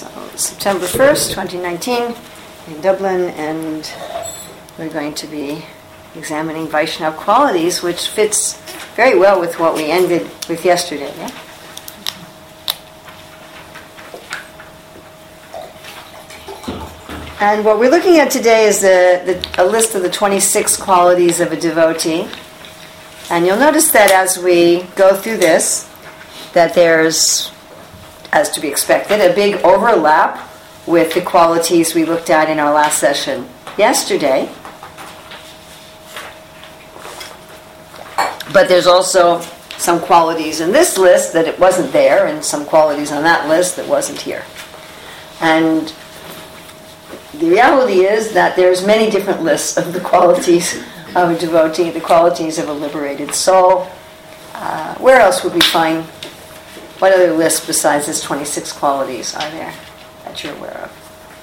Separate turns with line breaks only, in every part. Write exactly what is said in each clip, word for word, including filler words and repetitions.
So September first, twenty nineteen, in Dublin, and we're going to be examining Vaishnav qualities, which fits very well with what we ended with yesterday. Yeah? And what we're looking at today is the, the, a list of the twenty-six qualities of a devotee. And you'll notice that as we go through this, that there's, as to be expected, a big overlap with the qualities we looked at in our last session yesterday. But there's also some qualities in this list that it wasn't there, and some qualities on that list that wasn't here. And the reality is that there's many different lists of the qualities of a devotee, the qualities of a liberated soul. Uh, where else would we find, what other lists besides this twenty-six qualities are there that you're aware of?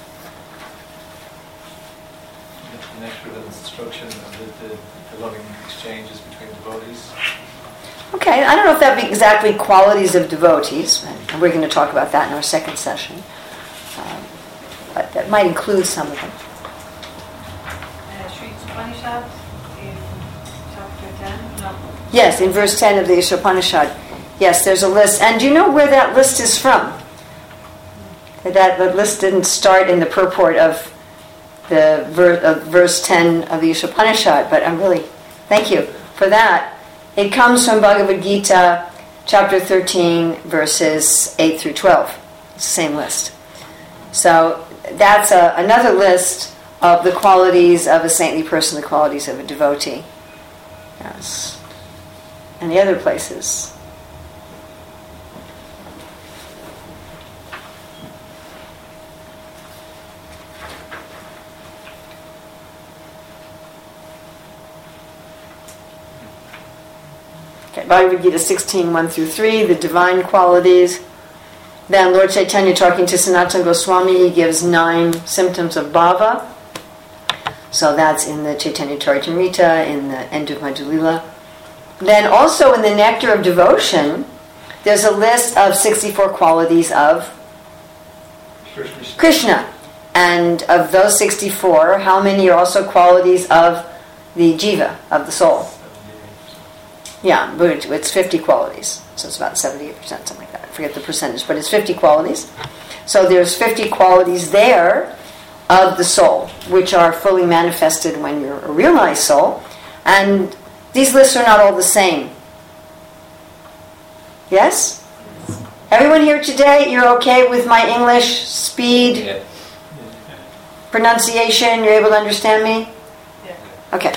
In connection with the instruction of the, the, the loving exchanges between devotees.
Okay, I don't know if that would be exactly qualities of devotees, and we're going to talk about that in our second session. Um, but that might include some of them.
Uh, Sri Upanishad in chapter ten? No.
Yes, in verse ten of the Ishopanishad. Yes, there's a list. And do you know where that list is from? That the list didn't start in the purport of the ver- of verse ten of the Ishopanishad, but I'm really, thank you for that. It comes from Bhagavad Gita, chapter thirteen, verses eight through twelve. It's the same list. So that's a, another list of the qualities of a saintly person, the qualities of a devotee. Yes. And the other places. Okay, Bhagavad Gita sixteen, one through three, the divine qualities. Then Lord Chaitanya, talking to Sanatana Goswami, he gives nine symptoms of bhava. So that's in the Chaitanya Charitamrita, in the end of Madhya Lila. Then also in the Nectar of Devotion, there's a list of sixty-four qualities of Krishna. And of those sixty-four, how many are also qualities of the jiva, of the soul? Yeah, but it's fifty qualities. So it's about seventy-eight percent, something like that. I forget the percentage, but it's fifty qualities. So there's fifty qualities there of the soul, which are fully manifested when you're a realized soul. And these lists are not all the same. Yes? Everyone here today, you're okay with my English speed,
Yeah.
pronunciation? You're able to understand me?
Yeah.
Okay.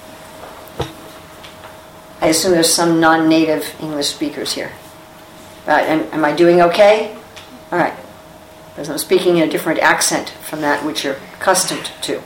I assume there's some non-native English speakers here. Uh, am, am I doing okay? All right. Because I'm speaking in a different accent from that which you're accustomed to.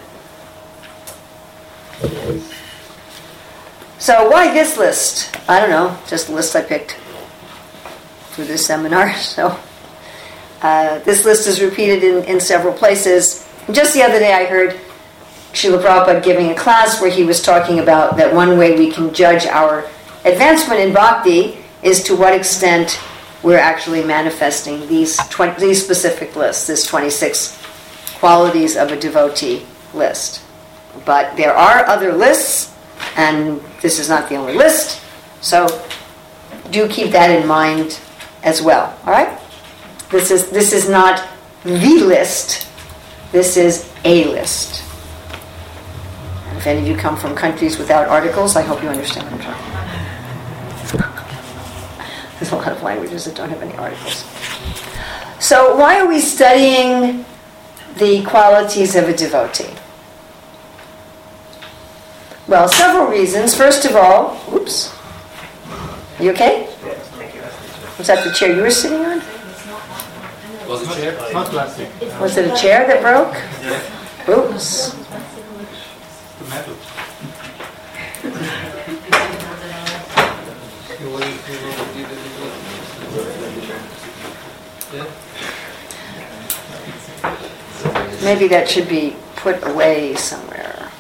So why this list? I don't know. Just a list I picked for this seminar. So uh, this list is repeated in, in several places. Just the other day I heard Srila Prabhupada giving a class where he was talking about that one way we can judge our advancement in bhakti is to what extent we're actually manifesting these twenty, these specific lists, this twenty-six qualities of a devotee list. But there are other lists, and this is not the only list, so do keep that in mind as well. All right? This is this is not the list. This is a list. And if any of you come from countries without articles, I hope you understand what I'm talking about. There's a lot of languages that don't have any articles. So why are we studying the qualities of a devotee? Well, several reasons. First of all, oops. Are you okay? Was that the chair you were sitting on?
Was it chair?
It's not plastic.
Was it a chair that broke? Oops.
The metal.
Maybe that should be put away somewhere.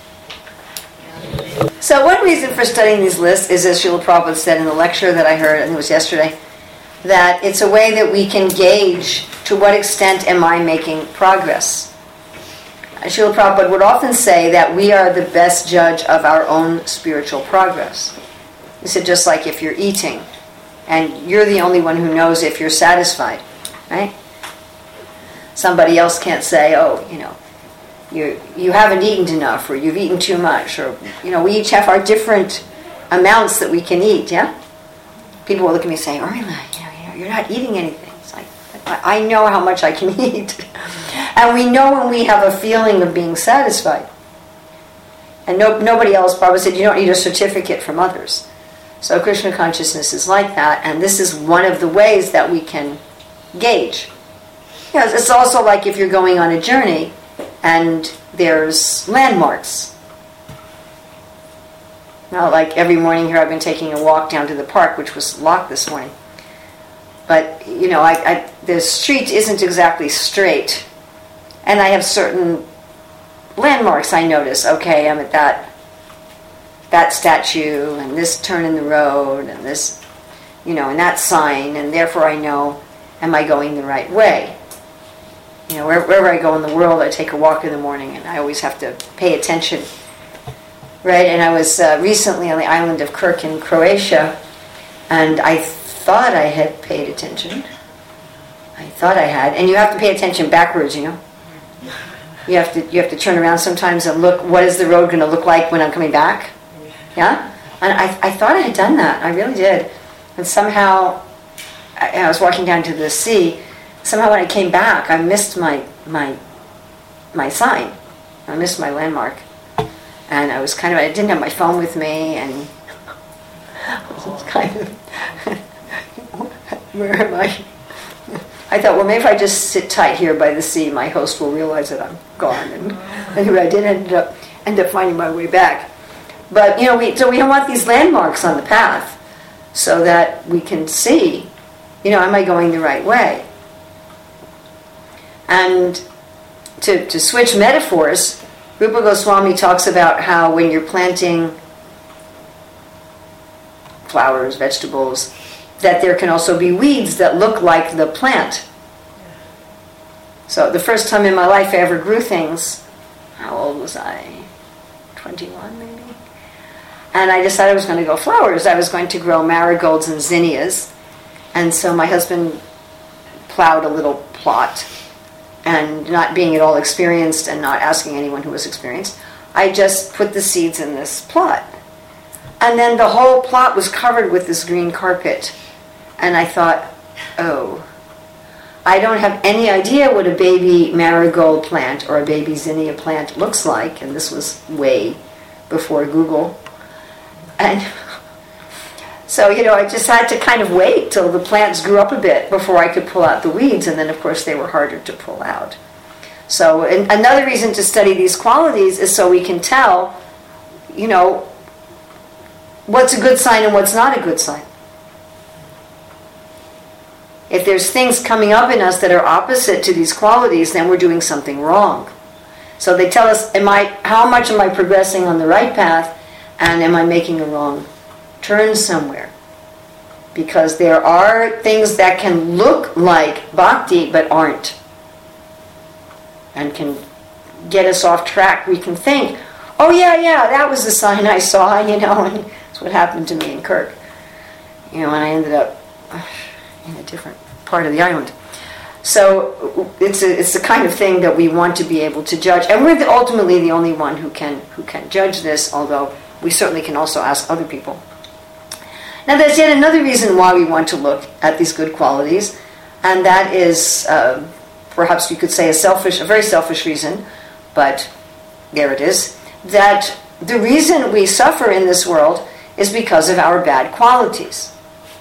So one reason for studying these lists is, as Srila Prabhupada said in the lecture that I heard, I think it was yesterday, that it's a way that we can gauge to what extent am I making progress. Srila Prabhupada would often say that we are the best judge of our own spiritual progress. He said, just like if you're eating, and you're the only one who knows if you're satisfied, right? Somebody else can't say, oh, you know, you you haven't eaten enough, or you've eaten too much, or, you know, we each have our different amounts that we can eat, yeah? People will look at me and say, Urmila, you know, you know, you're not eating anything. It's like, I, I know how much I can eat. And we know when we have a feeling of being satisfied. And no, nobody else, Prabhupada said, you don't need a certificate from others. So Krishna consciousness is like that, and this is one of the ways that we can gauge. You know, it's also like if you're going on a journey and there's landmarks. Now, like every morning here I've been taking a walk down to the park, which was locked this morning. But, you know, I, I, the street isn't exactly straight. And I have certain landmarks I notice. Okay, I'm at that that statue, and this turn in the road, and this, you know, and that sign, and therefore I know, am I going the right way? You know, wherever I go in the world, I take a walk in the morning, and I always have to pay attention, right? And I was uh, recently on the island of Krk in Croatia, and I thought I had paid attention. I thought I had, and you have to pay attention backwards, you know. You have to you have to turn around sometimes and look, what is the road going to look like when I'm coming back? Yeah? And I, I thought I had done that. I really did. And somehow, I, I was walking down to the sea. Somehow when I came back, I missed my my my sign. I missed my landmark. And I was kind of, I didn't have my phone with me, and I was kind of, where am I? I thought, well, maybe if I just sit tight here by the sea, my host will realize that I'm gone. And anyway, I did end up end up finding my way back. But, you know, we so we want these landmarks on the path so that we can see, you know, am I going the right way? And to, to switch metaphors, Rupa Goswami talks about how when you're planting flowers, vegetables, that there can also be weeds that look like the plant. So the first time in my life I ever grew things, how old was I? twenty-one maybe? And I decided I was going to go flowers. I was going to grow marigolds and zinnias. And so my husband plowed a little plot. And not being at all experienced and not asking anyone who was experienced, I just put the seeds in this plot. And then the whole plot was covered with this green carpet. And I thought, oh, I don't have any idea what a baby marigold plant or a baby zinnia plant looks like. And this was way before Google. And so, you know, I just had to kind of wait till the plants grew up a bit before I could pull out the weeds. And then, of course, they were harder to pull out. So and another reason to study these qualities is so we can tell, you know, what's a good sign and what's not a good sign. If there's things coming up in us that are opposite to these qualities, then we're doing something wrong. So they tell us, am I, how much am I progressing on the right path, and am I making a wrong turn somewhere? Because there are things that can look like bhakti but aren't, and can get us off track. We can think, oh yeah, yeah, that was the sign I saw, you know, and that's what happened to me in Kirk. You know, and I ended up in a different part of the island. So it's a, it's the kind of thing that we want to be able to judge, and we're the, ultimately the only one who can who can judge this, although we certainly can also ask other people. Now there's yet another reason why we want to look at these good qualities, and that is uh, perhaps you could say a selfish, a very selfish reason, but there it is, that the reason we suffer in this world is because of our bad qualities.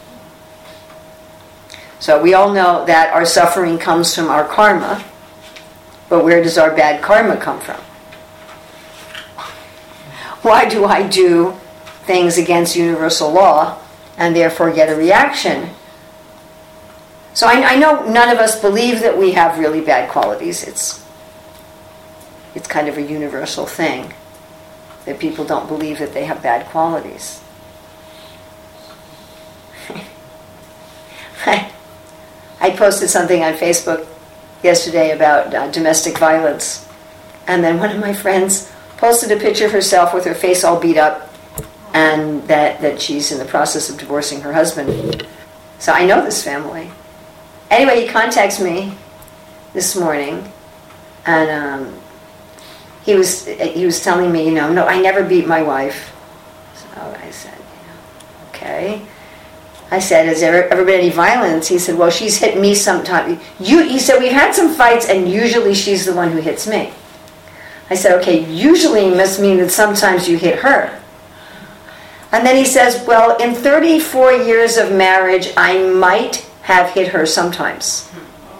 So we all know that our suffering comes from our karma, but where does our bad karma come from? Why do I do things against universal law and therefore get a reaction? So I, I know none of us believe that we have really bad qualities. It's it's kind of a universal thing that people don't believe that they have bad qualities. I posted something on Facebook yesterday about uh, domestic violence. And then one of my friends posted a picture of herself with her face all beat up, and that, that she's in the process of divorcing her husband. So I know this family. Anyway, he contacts me this morning, and um, he was he was telling me, you know, no, I never beat my wife. So I said, you know, okay. I said, has there ever been any violence? He said, well, she's hit me sometime. You, he said, we've had some fights, and usually she's the one who hits me. I said, okay, usually must mean that sometimes you hit her. And then he says, well, in thirty-four years of marriage, I might have hit her sometimes.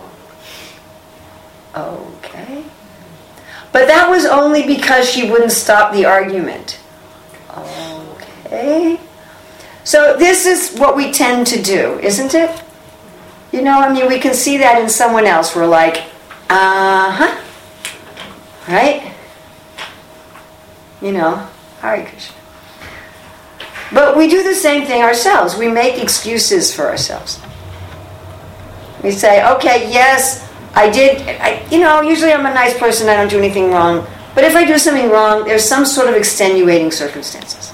Okay. But that was only because she wouldn't stop the argument. Okay. So this is what we tend to do, isn't it? You know, I mean, we can see that in someone else. We're like, uh-huh. Right? You know, Hare Krishna. But we do the same thing ourselves. We make excuses for ourselves. We say, okay, yes, I did, I, you know, usually I'm a nice person, I don't do anything wrong. But if I do something wrong, there's some sort of extenuating circumstances.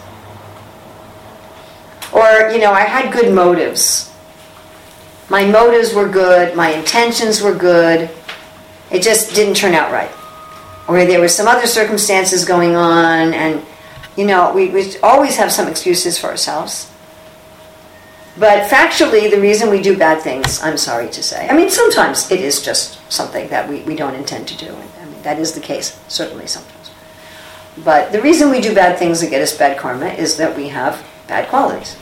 Or, you know, I had good motives. My motives were good, my intentions were good. It just didn't turn out right. Or there were some other circumstances going on, and, you know, we, we always have some excuses for ourselves. But factually, the reason we do bad things, I'm sorry to say, I mean, sometimes it is just something that we, we don't intend to do. I mean, that is the case, certainly sometimes. But the reason we do bad things that get us bad karma is that we have bad qualities.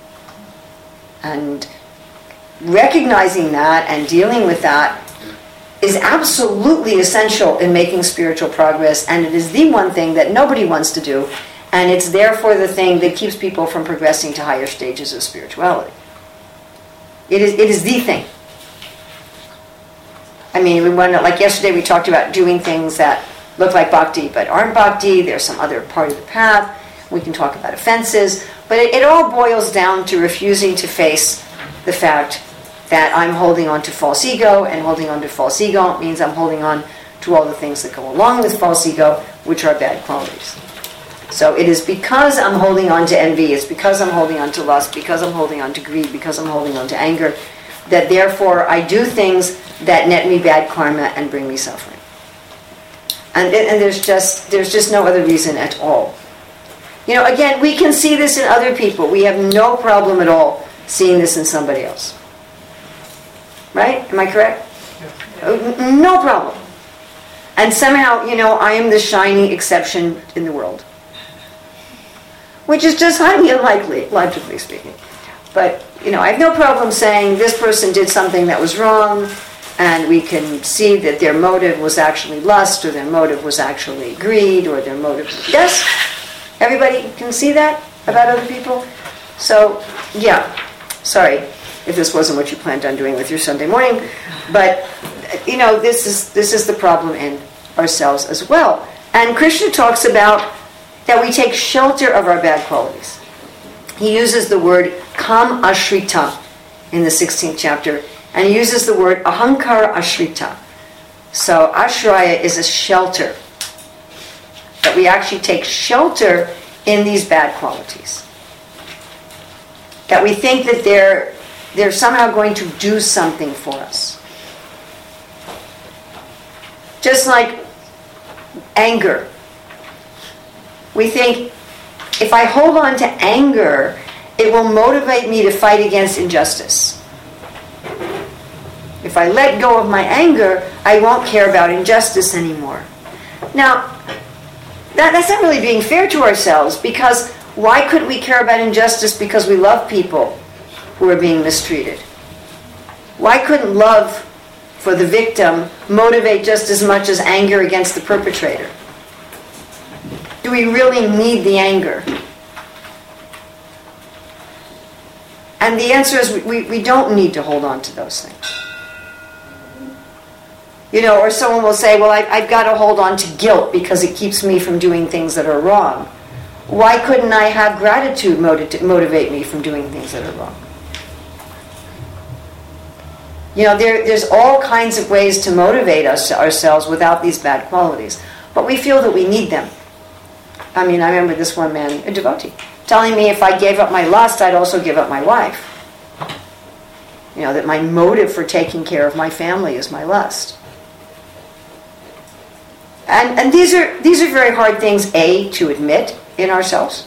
And recognizing that and dealing with that is absolutely essential in making spiritual progress, and it is the one thing that nobody wants to do. And it's therefore the thing that keeps people from progressing to higher stages of spirituality. It is, it is the thing. I mean, we want to, like yesterday we talked about doing things that look like bhakti but aren't bhakti. There's some other part of the path. We can talk about offenses. But it, it all boils down to refusing to face the fact that I'm holding on to false ego, and holding on to false ego means I'm holding on to all the things that go along with false ego, which are bad qualities. So it is because I'm holding on to envy, it's because I'm holding on to lust, because I'm holding on to greed, because I'm holding on to anger, that therefore I do things that net me bad karma and bring me suffering. And, and there's just there's just no other reason at all. You know, again, we can see this in other people. We have no problem at all seeing this in somebody else. Right? Am I correct? Yeah. No problem. And somehow, you know, I am the shining exception in the world. Which is just highly unlikely, logically speaking. But, you know, I have no problem saying this person did something that was wrong, and we can see that their motive was actually lust, or their motive was actually greed, or their motive... Yes? Everybody can see that about other people? So, yeah. Sorry if this wasn't what you planned on doing with your Sunday morning. But, you know, this is this is the problem in ourselves as well. And Krishna talks about that we take shelter of our bad qualities. He uses the word kam ashrita in the sixteenth chapter, and he uses the word ahankara ashrita. So ashraya is a shelter. That we actually take shelter in these bad qualities. That we think that they're they're somehow going to do something for us. Just like anger. We think, if I hold on to anger, it will motivate me to fight against injustice. If I let go of my anger, I won't care about injustice anymore. Now, that, that's not really being fair to ourselves, because why couldn't we care about injustice because we love people who are being mistreated? Why couldn't love for the victim motivate just as much as anger against the perpetrator? Do we really need the anger? And the answer is we, we, we don't need to hold on to those things. You know, or someone will say, well, I, I've got to hold on to guilt because it keeps me from doing things that are wrong. Why couldn't I have gratitude motiv- motivate me from doing things that are wrong? You know, there, there's all kinds of ways to motivate us ourselves without these bad qualities. But we feel that we need them. I mean, I remember this one man, a devotee, telling me if I gave up my lust, I'd also give up my wife. You know, that my motive for taking care of my family is my lust. And and these are these are very hard things, A, to admit in ourselves.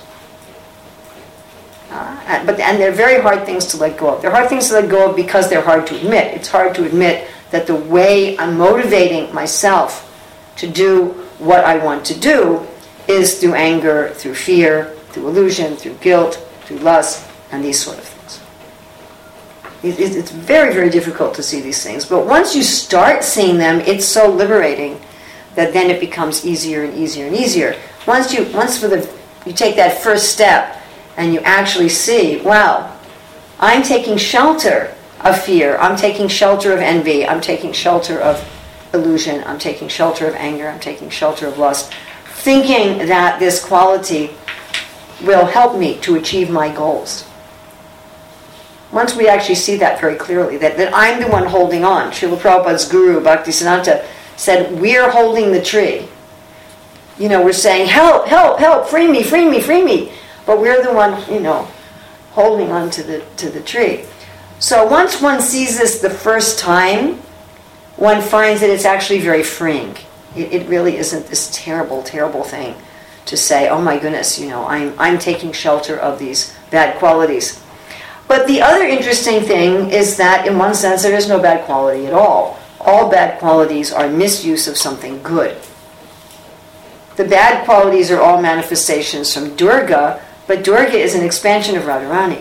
Uh, and, but and they're very hard things to let go of. They're hard things to let go of because they're hard to admit. It's hard to admit that the way I'm motivating myself to do what I want to do is through anger, through fear, through illusion, through guilt, through lust, and these sort of things. It, it, it's very, very difficult to see these things. But once you start seeing them, it's so liberating that then it becomes easier and easier and easier. Once you once for the you take that first step and you actually see, wow, I'm taking shelter of fear, I'm taking shelter of envy, I'm taking shelter of illusion, I'm taking shelter of anger, I'm taking shelter of lust, thinking that this quality will help me to achieve my goals. Once we actually see that very clearly, that, that I'm the one holding on. Srila Prabhupada's guru, Bhaktisiddhanta, said, we're holding the tree. You know, we're saying, help, help, help, free me, free me, free me. But we're the one, you know, holding on to the, to the tree. So once one sees this the first time, one finds that it's actually very freeing. It, it really isn't this terrible, terrible thing to say, oh my goodness, you know, I'm, I'm taking shelter of these bad qualities. But the other interesting thing is that in one sense there is no bad quality at all. All bad qualities are misuse of something good. The bad qualities are all manifestations from Durga, but Durga is an expansion of Radharani.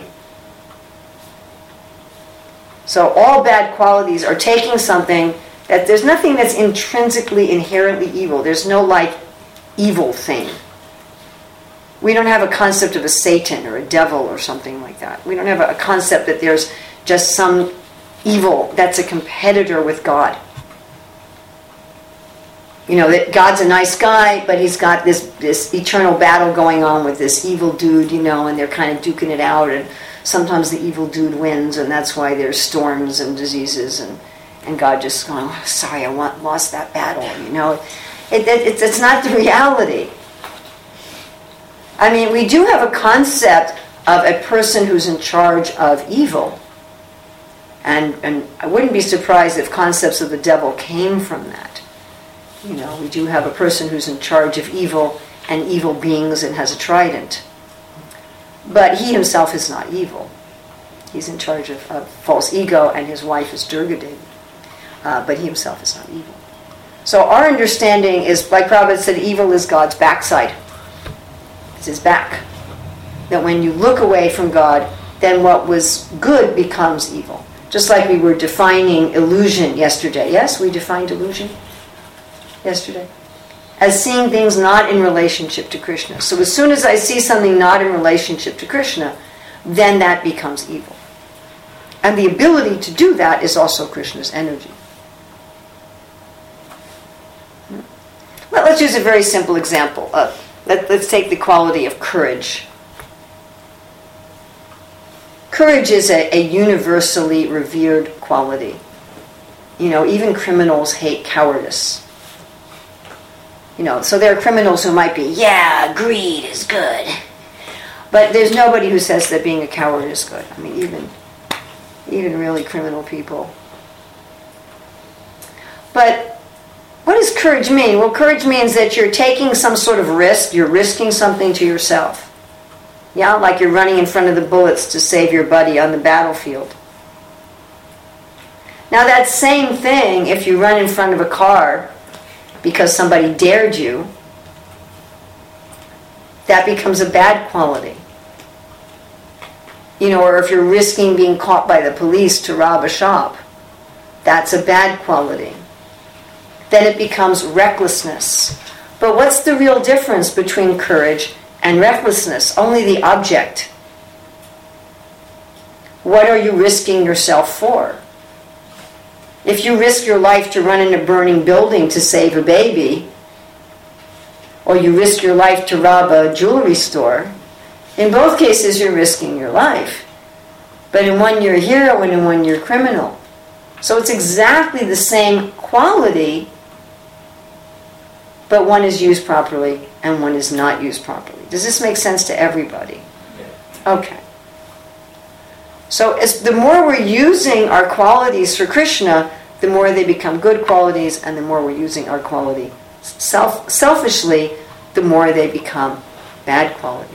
So all bad qualities are taking something that there's nothing that's intrinsically, inherently evil. There's no like evil thing. We don't have a concept of a Satan or a devil or something like that. We don't have a concept that there's just some evil that's a competitor with God. You know, that God's a nice guy, but he's got this, this eternal battle going on with this evil dude, you know, and they're kind of duking it out, and sometimes the evil dude wins, and that's why there's storms and diseases, and, and God just going, oh, sorry, I want, lost that battle, you know. It, it, it's, it's not the reality. I mean, we do have a concept of a person who's in charge of evil. And, and I wouldn't be surprised if concepts of the devil came from that. You know, we do have a person who's in charge of evil and evil beings and has a trident. But he himself is not evil. He's in charge of, of false ego, and his wife is Durga Devi. Uh, but he himself is not evil. So our understanding is, like Prabhupada said, evil is God's backside. It's his back. That when you look away from God, then what was good becomes evil. Just like we were defining illusion yesterday. Yes, we defined illusion yesterday as seeing things not in relationship to Krishna. So as soon as I see something not in relationship to Krishna, then that becomes evil. And the ability to do that is also Krishna's energy. Well, let's use a very simple example. Uh, let, let's take the quality of courage. Courage is a, a universally revered quality. You know, even criminals hate cowardice. You know, so there are criminals who might be, yeah, greed is good. But there's nobody who says that being a coward is good. I mean, even, even really criminal people. But what does courage mean? Well, courage means that you're taking some sort of risk. You're risking something to yourself. Yeah, like you're running in front of the bullets to save your buddy on the battlefield. Now that same thing, if you run in front of a car because somebody dared you, that becomes a bad quality. You know, or if you're risking being caught by the police to rob a shop, that's a bad quality. Then it becomes recklessness. But what's the real difference between courage and recklessness? Only the object. What are you risking yourself for? If you risk your life to run in a burning building to save a baby, or you risk your life to rob a jewelry store, in both cases you're risking your life. But in one you're a hero and in one you're a criminal. So it's exactly the same quality, but one is used properly and one is not used properly. Does this make sense to everybody?
Yeah.
Okay. So as the more we're using our qualities for Krishna, the more they become good qualities, and the more we're using our quality self, selfishly, the more they become bad qualities.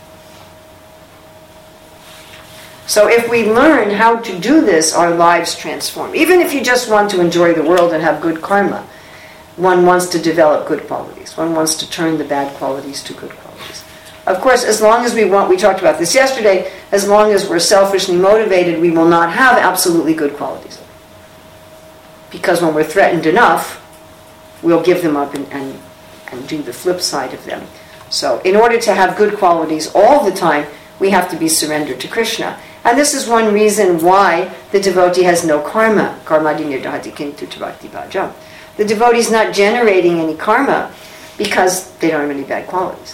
So if we learn how to do this, our lives transform. Even if you just want to enjoy the world and have good karma, one wants to develop good qualities. One wants to turn the bad qualities to good qualities. Of course, as long as we want, we talked about this yesterday, as long as we're selfishly motivated, we will not have absolutely good qualities. Because when we're threatened enough, we'll give them up and, and, and do the flip side of them. So in order to have good qualities all the time, we have to be surrendered to Krishna. And this is one reason why the devotee has no karma. Karmadi nirdhati kintu bhakti bhajam. The devotee is not generating any karma because they don't have any bad qualities.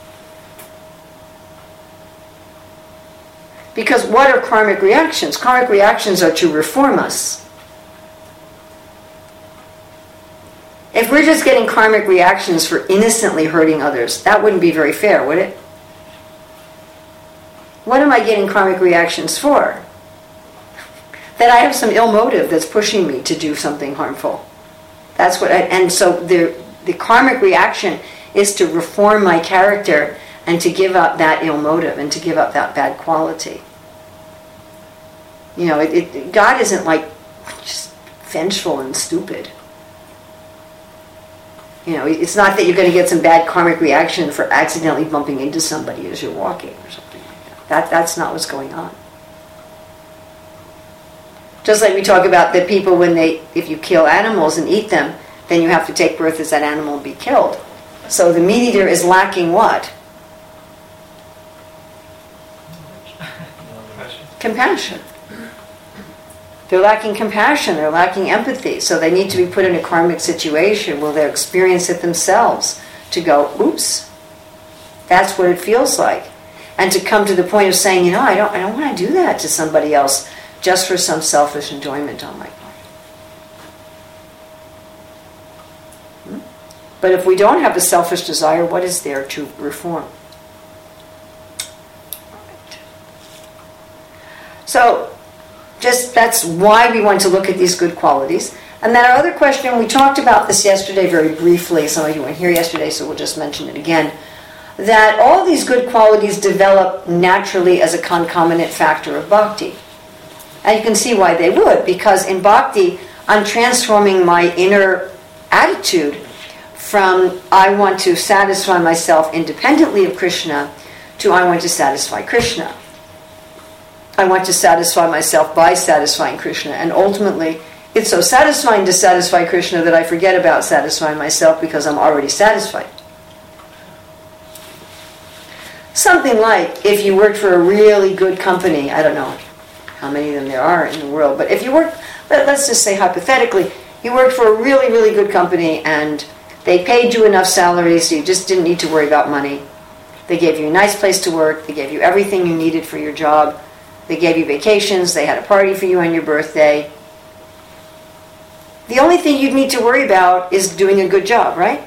Because what are karmic reactions? Karmic reactions are to reform us. If we're just getting karmic reactions for innocently hurting others, that wouldn't be very fair, would it? What am I getting karmic reactions for? That I have some ill motive that's pushing me to do something harmful. That's what I, and so the the karmic reaction is to reform my character and to give up that ill motive and to give up that bad quality. You know, it, it, God isn't like just vengeful and stupid. You know, it's not that you're going to get some bad karmic reaction for accidentally bumping into somebody as you're walking or something like that. That that's not what's going on. Just like we talk about that people, when they, if you kill animals and eat them, then you have to take birth as that animal and be killed. So the meat eater is lacking what? Compassion. They're lacking compassion, they're lacking empathy, so they need to be put in a karmic situation where they'll experience it themselves to go, oops, that's what it feels like. And to come to the point of saying, you know, I don't, I don't want to do that to somebody else just for some selfish enjoyment on my part. Hmm? But if we don't have a selfish desire, what is there to reform? So, just that's why we want to look at these good qualities. And then our other question, we talked about this yesterday very briefly. Some of you weren't here yesterday, so we'll just mention it again. That all these good qualities develop naturally as a concomitant factor of bhakti. And you can see why they would, because in bhakti, I'm transforming my inner attitude from I want to satisfy myself independently of Krishna to I want to satisfy Krishna. I want to satisfy myself by satisfying Krishna. And ultimately, it's so satisfying to satisfy Krishna that I forget about satisfying myself because I'm already satisfied. Something like if you worked for a really good company, I don't know how many of them there are in the world, but if you worked, let's just say hypothetically, you worked for a really, really good company and they paid you enough salary so you just didn't need to worry about money. They gave you a nice place to work, they gave you everything you needed for your job. They gave you vacations, they had a party for you on your birthday. The only thing you'd need to worry about is doing a good job, right?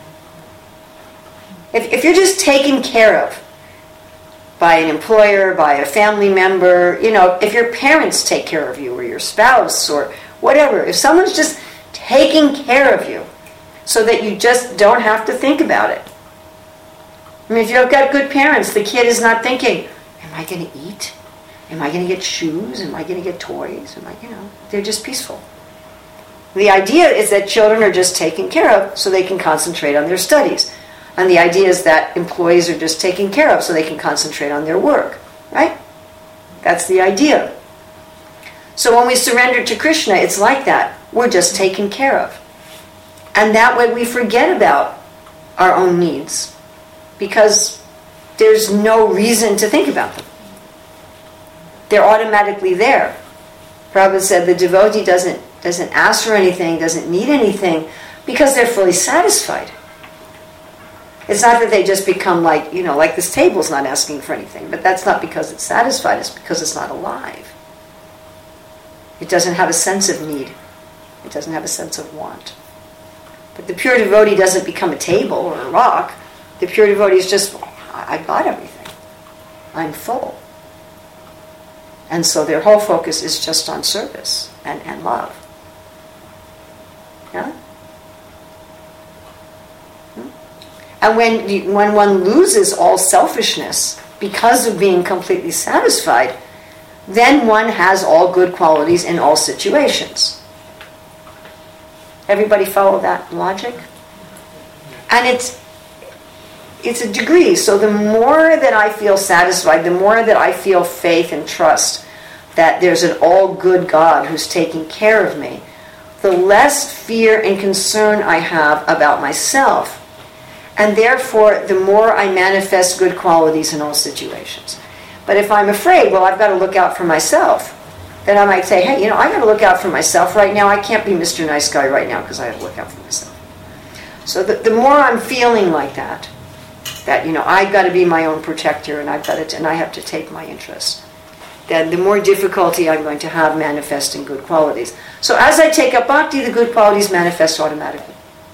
If, if you're just taken care of by an employer, by a family member, you know, if your parents take care of you or your spouse or whatever, if someone's just taking care of you so that you just don't have to think about it. I mean, if you've got good parents, the kid is not thinking, am I going to eat? Am I going to get shoes? Am I going to get toys? Am I, you know, they're just peaceful. The idea is that children are just taken care of so they can concentrate on their studies. And the idea is that employees are just taken care of so they can concentrate on their work. Right? That's the idea. So when we surrender to Krishna, it's like that. We're just taken care of. And that way we forget about our own needs because there's no reason to think about them. They're automatically there. Prabhupada said the devotee doesn't, doesn't ask for anything, doesn't need anything, because they're fully satisfied. It's not that they just become like, you know, like this table's not asking for anything, but that's not because it's satisfied, it's because it's not alive. It doesn't have a sense of need. It doesn't have a sense of want. But the pure devotee doesn't become a table or a rock. The pure devotee is just, I've got everything. I'm full. And so their whole focus is just on service and, and love. Yeah? And when you, when one loses all selfishness because of being completely satisfied, then one has all good qualities in all situations. Everybody follow that logic? And it's it's a degree. So the more that I feel satisfied, the more that I feel faith and trust that there's an all-good God who's taking care of me, the less fear and concern I have about myself. And therefore, the more I manifest good qualities in all situations. But if I'm afraid, well, I've got to look out for myself, then I might say, hey, you know, I got to look out for myself right now. I can't be Mister Nice Guy right now because I have to look out for myself. So the, the more I'm feeling like that, that, you know, I've got to be my own protector and I've got to, and I have to take my interest, then the more difficulty I'm going to have manifesting good qualities. So as I take up bhakti, the good qualities manifest automatically.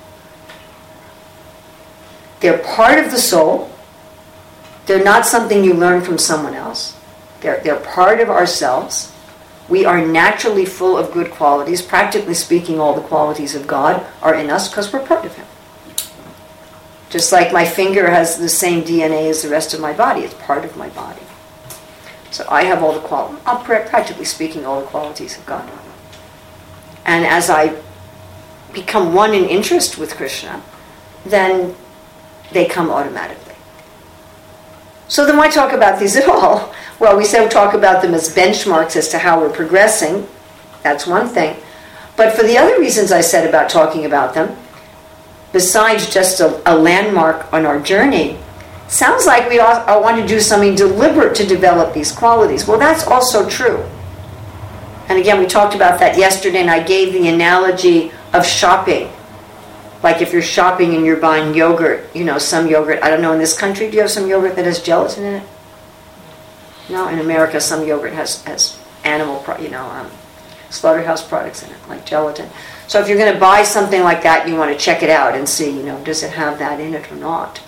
They're part of the soul. They're not something you learn from someone else. They're, they're part of ourselves. We are naturally full of good qualities. Practically speaking, all the qualities of God are in us because we're part of Him. Just like my finger has the same D N A as the rest of my body. It's part of my body. So I have all the qualities, practically speaking, all the qualities of God. And as I become one in interest with Krishna, then they come automatically. So then why talk about these at all? Well, we said we'll talk about them as benchmarks as to how we're progressing. That's one thing. But for the other reasons I said about talking about them, besides just a, a landmark on our journey, sounds like we all, all want to do something deliberate to develop these qualities. Well, that's also true. And again, we talked about that yesterday, and I gave the analogy of shopping. Like if you're shopping and you're buying yogurt, you know, some yogurt, I don't know, in this country, do you have some yogurt that has gelatin in it? No, in America, some yogurt has, has animal, pro- you know, um, slaughterhouse products in it, like gelatin. So if you're going to buy something like that, you want to check it out and see, you know, does it have that in it or not?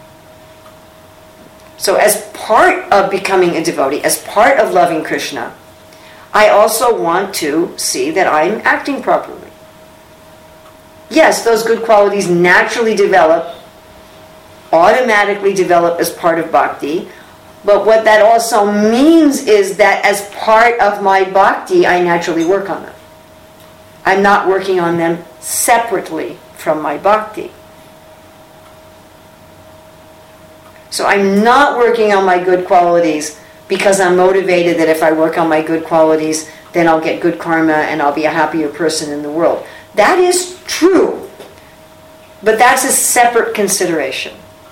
So as part of becoming a devotee, as part of loving Krishna, I also want to see that I'm acting properly. Yes, those good qualities naturally develop, automatically develop as part of bhakti, but what that also means is that as part of my bhakti, I naturally work on them. I'm not working on them separately from my bhakti. So I'm not working on my good qualities because I'm motivated that if I work on my good qualities, then I'll get good karma and I'll be a happier person in the world. That is true, but that's a separate consideration.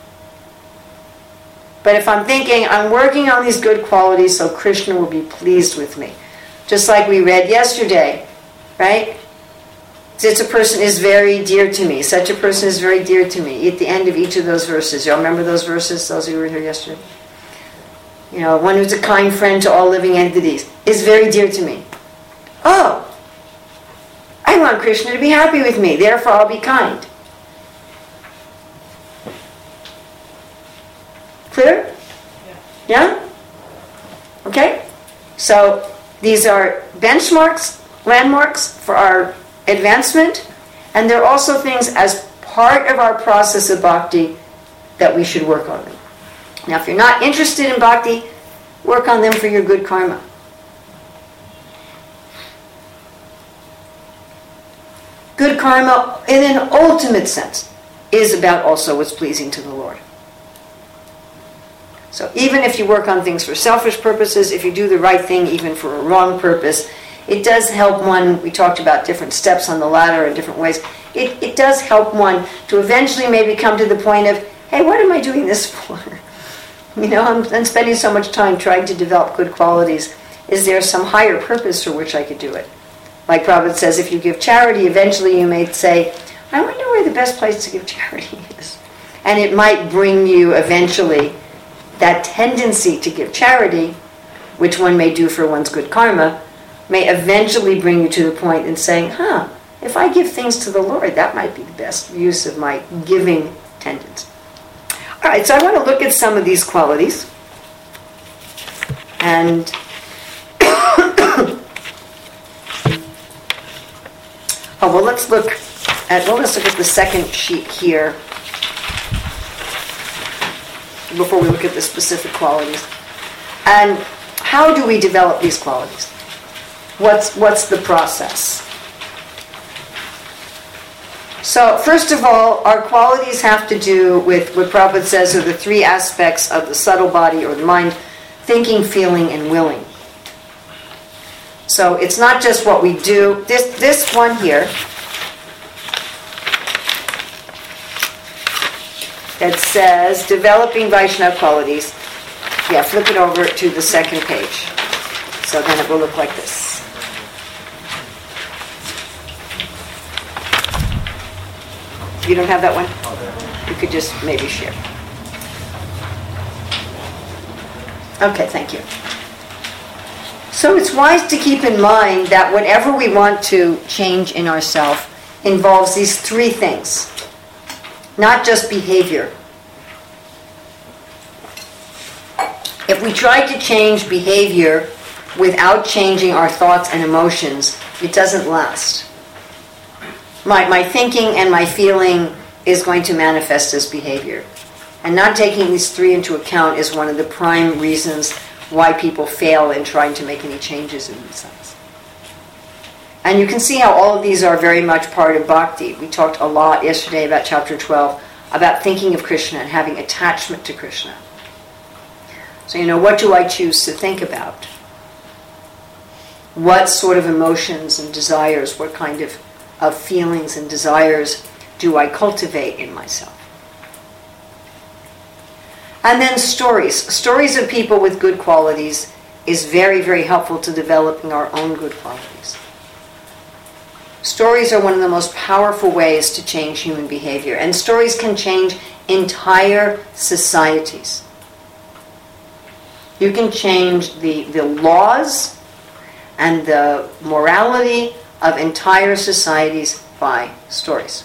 But if I'm thinking, I'm working on these good qualities so Krishna will be pleased with me, just like we read yesterday, right? Such a person is very dear to me. Such a person is very dear to me. At the end of each of those verses. Y'all remember those verses, those who were here yesterday? You know, one who's a kind friend to all living entities is very dear to me. Oh, I want Krishna to be happy with me, therefore I'll be kind. Clear? Yeah? Yeah? Okay? So these are benchmarks, landmarks for our advancement, and they're also things as part of our process of bhakti that we should work on them. Now, if you're not interested in bhakti, work on them for your good karma. Good karma, in an ultimate sense, is about also what's pleasing to the Lord. So even if you work on things for selfish purposes, if you do the right thing even for a wrong purpose, it does help one. We talked about different steps on the ladder in different ways. It, it does help one to eventually maybe come to the point of, hey, what am I doing this for? You know, I'm, I'm spending so much time trying to develop good qualities. Is there some higher purpose for which I could do it? Like Prabhupada says, if you give charity, eventually you may say, I wonder where the best place to give charity is. And it might bring you eventually that tendency to give charity, which one may do for one's good karma, may eventually bring you to the point in saying, huh, if I give things to the Lord, that might be the best use of my giving tendency. All right, so I want to look at some of these qualities. And oh, well, let's look at, well, let's look at the second sheet here before we look at the specific qualities. And how do we develop these qualities? What's, what's the process? So, first of all, our qualities have to do with what Prabhupada says are the three aspects of the subtle body or the mind: thinking, feeling, and willing. So it's not just what we do. This this one here that says developing Vaishnava qualities. Yeah, flip it over to the second page. So then it will look like this. You don't have that one? You could just maybe share. Okay, thank you. So it's wise to keep in mind that whatever we want to change in ourselves involves these three things, not just behavior. If we try to change behavior without changing our thoughts and emotions, it doesn't last. My, my thinking and my feeling is going to manifest as behavior. And not taking these three into account is one of the prime reasons why people fail in trying to make any changes in themselves. And you can see how all of these are very much part of bhakti. We talked a lot yesterday about chapter twelve, about thinking of Krishna and having attachment to Krishna. So, you know, what do I choose to think about? What sort of emotions and desires, what kind of, of feelings and desires do I cultivate in myself? And then stories. Stories of people with good qualities is very, very helpful to developing our own good qualities. Stories are one of the most powerful ways to change human behavior. And stories can change entire societies. You can change the, the laws and the morality of entire societies by stories.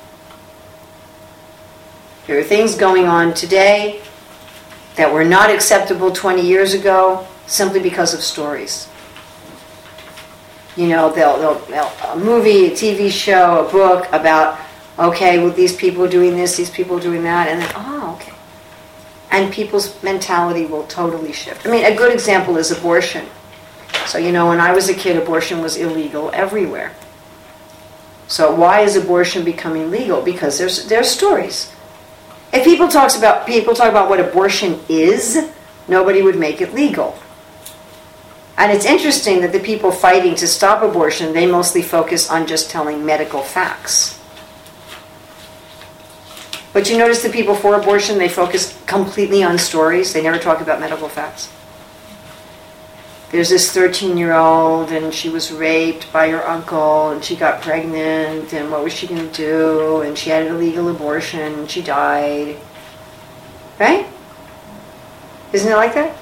There are things going on today that were not acceptable twenty years ago simply because of stories. You know, they'll, they'll, they'll a movie, a T V show, a book about, okay, well, these people are doing this, these people are doing that, and then, oh, okay. And people's mentality will totally shift. I mean, a good example is abortion. So, you know, when I was a kid, abortion was illegal everywhere. So why is abortion becoming legal? Because there's there's stories. If people talks about people talk about what abortion is, nobody would make it legal. And it's interesting that the people fighting to stop abortion, they mostly focus on just telling medical facts. But you notice the people for abortion, they focus completely on stories. They never talk about medical facts. There's this thirteen-year-old, and she was raped by her uncle, and she got pregnant, and what was she going to do? And she had an illegal abortion, and she died. Right? Isn't it like that?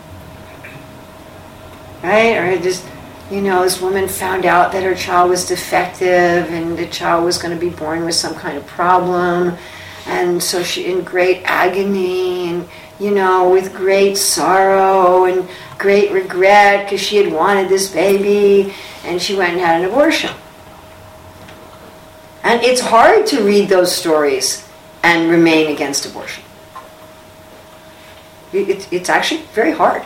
Right? Or just, you know, this woman found out that her child was defective, and the child was going to be born with some kind of problem, and so she, in great agony, and, you know, with great sorrow, and great regret because she had wanted this baby, and she went and had an abortion. And it's hard to read those stories and remain against abortion. It, it's actually very hard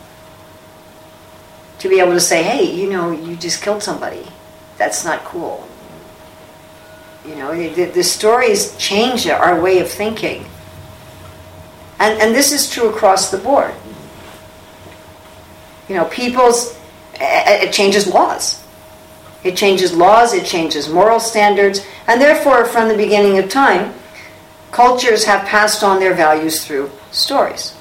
to be able to say, hey, you know, you just killed somebody. That's not cool. You know, the, the stories change our way of thinking. And, and this is true across the board. You know, people's, it changes laws. It changes laws, it changes moral standards, and therefore, from the beginning of time, cultures have passed on their values through stories.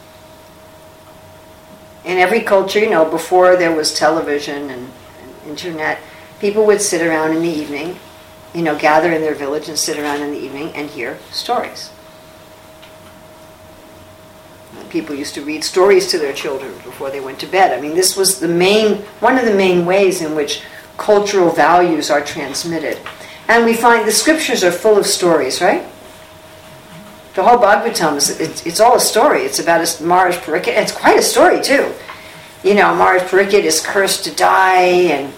In every culture, you know, before there was television and, and internet, people would sit around in the evening, you know, gather in their village and sit around in the evening and hear stories. people used to read stories to their children before they went to bed. I mean, this was the main, one of the main ways in which cultural values are transmitted. And we find the scriptures are full of stories, right? The whole Bhagavatam, is, it's, it's all a story. It's about a Maharaj Parikshit. It's quite a story, too. You know, Maharaj Parikshit is cursed to die, and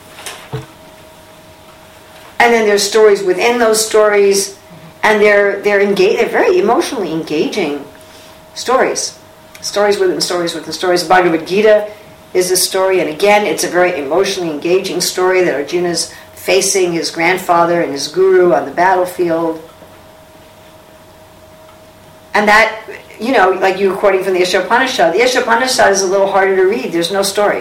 and then there's stories within those stories, and they're they're engaged. They're very emotionally engaging stories, stories within stories within stories. The Bhagavad Gita is a story, and again, it's a very emotionally engaging story that Arjuna's facing his grandfather and his guru on the battlefield. And that, you know, like you were quoting from the Ishopanishad, the Ishopanishad is a little harder to read. There's no story.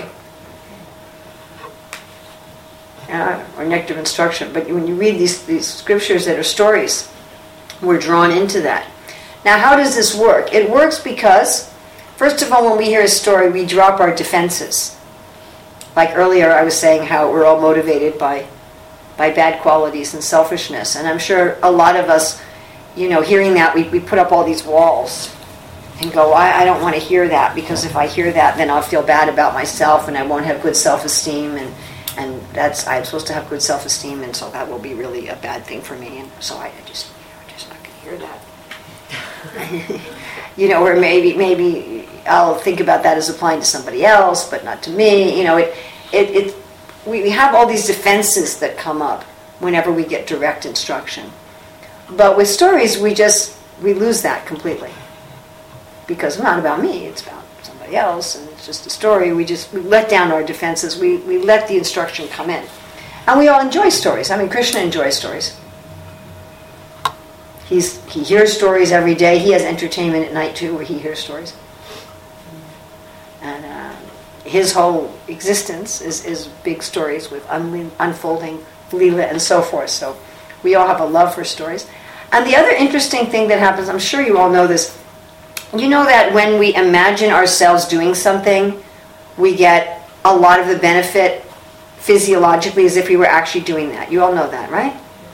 Uh, or nectar of instruction. But when you read these, these scriptures that are stories, we're drawn into that. Now, how does this work? It works because, first of all, when we hear a story, we drop our defenses. Like earlier, I was saying how we're all motivated by, by bad qualities and selfishness. And I'm sure a lot of us, you know, hearing that, we, we put up all these walls and go, I, I don't want to hear that, because if I hear that, then I'll feel bad about myself and I won't have good self-esteem, and, and that's, I'm supposed to have good self-esteem, and so that will be really a bad thing for me, and so I, I just, I'm just not going to hear that. You know, or maybe maybe I'll think about that as applying to somebody else, but not to me. You know, it, it, it we, we have all these defenses that come up whenever we get direct instruction. But with stories, we just, we lose that completely. Because it's not about me, it's about somebody else, and it's just a story. We just, we let down our defenses, we, we let the instruction come in. And we all enjoy stories. I mean, Krishna enjoys stories. He's, he hears stories every day. He has entertainment at night too, where he hears stories. And uh, his whole existence is, is big stories with un- unfolding Leela and so forth. So we all have a love for stories. And the other interesting thing that happens, I'm sure you all know this, you know that when we imagine ourselves doing something, we get a lot of the benefit physiologically as if we were actually doing that. You all know that, right?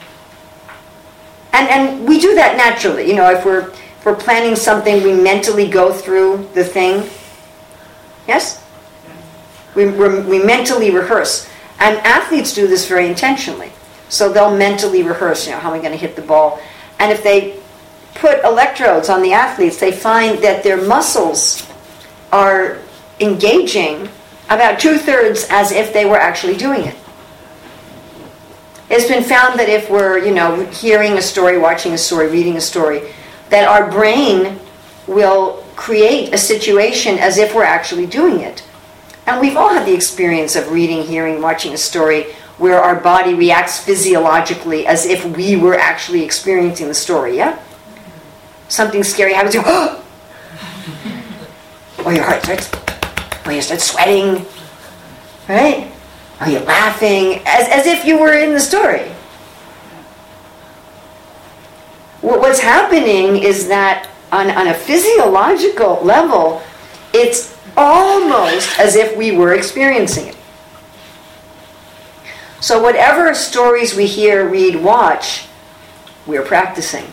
And and we do that naturally. You know, if we're if we're planning something, we mentally go through the thing. Yes? We we're, we mentally rehearse. And athletes do this very intentionally. So they'll mentally rehearse, you know, how am I going to hit the ball? And if they put electrodes on the athletes, they find that their muscles are engaging about two-thirds as if they were actually doing it. It's been found that if we're, you know, hearing a story, watching a story, reading a story, that our brain will create a situation as if we're actually doing it. And we've all had the experience of reading, hearing, watching a story where our body reacts physiologically as if we were actually experiencing the story, yeah? Something scary happens, you go, or your heart starts, or you start sweating, right? Or you're laughing, as, as if you were in the story. What's happening is that on, on a physiological level, it's almost as if we were experiencing it. So whatever stories we hear, read, watch, we're practicing.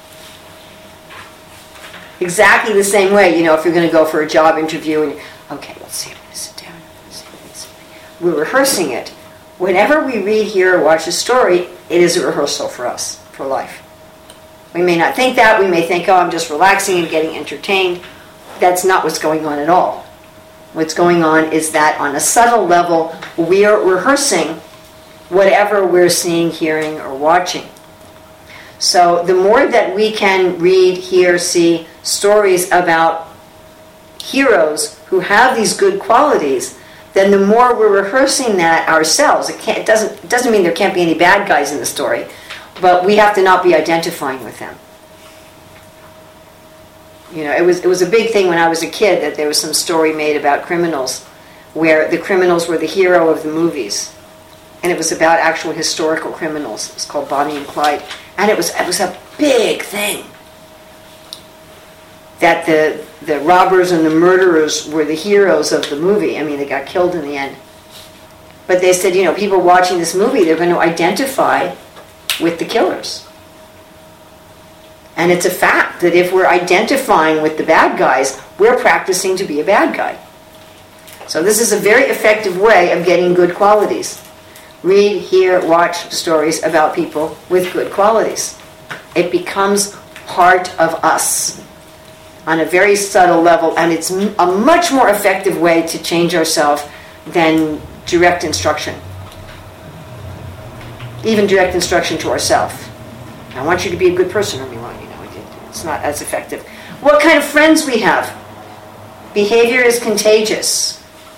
Exactly the same way, you know, if you're going to go for a job interview and, okay, let's see, I'm going to sit down. Let's see, let's see. We're rehearsing it. Whenever we read, hear, or watch a story, it is a rehearsal for us, for life. We may not think that. We may think, oh, I'm just relaxing and getting entertained. That's not what's going on at all. What's going on is that on a subtle level, we are rehearsing whatever we're seeing, hearing, or watching. So the more that we can read, hear, see stories about heroes who have these good qualities, then the more we're rehearsing that ourselves. It, can't, it, doesn't, it doesn't mean there can't be any bad guys in the story, but we have to not be identifying with them. You know, it was it was a big thing when I was a kid that there was some story made about criminals where the criminals were the hero of the movies. And it was about actual historical criminals. It was called Bonnie and Clyde. And it was it was a big thing. That the the robbers and the murderers were the heroes of the movie. I mean, they got killed in the end. But they said, you know, people watching this movie, they're going to identify with the killers. And it's a fact that if we're identifying with the bad guys, we're practicing to be a bad guy. So this is a very effective way of getting good qualities. Read, hear, watch stories about people with good qualities. It becomes part of us on a very subtle level, and it's a much more effective way to change ourselves than direct instruction. Even direct instruction to ourselves. I want you to be a good person, or you know, it's not as effective. What kind of friends we have? Behavior is contagious.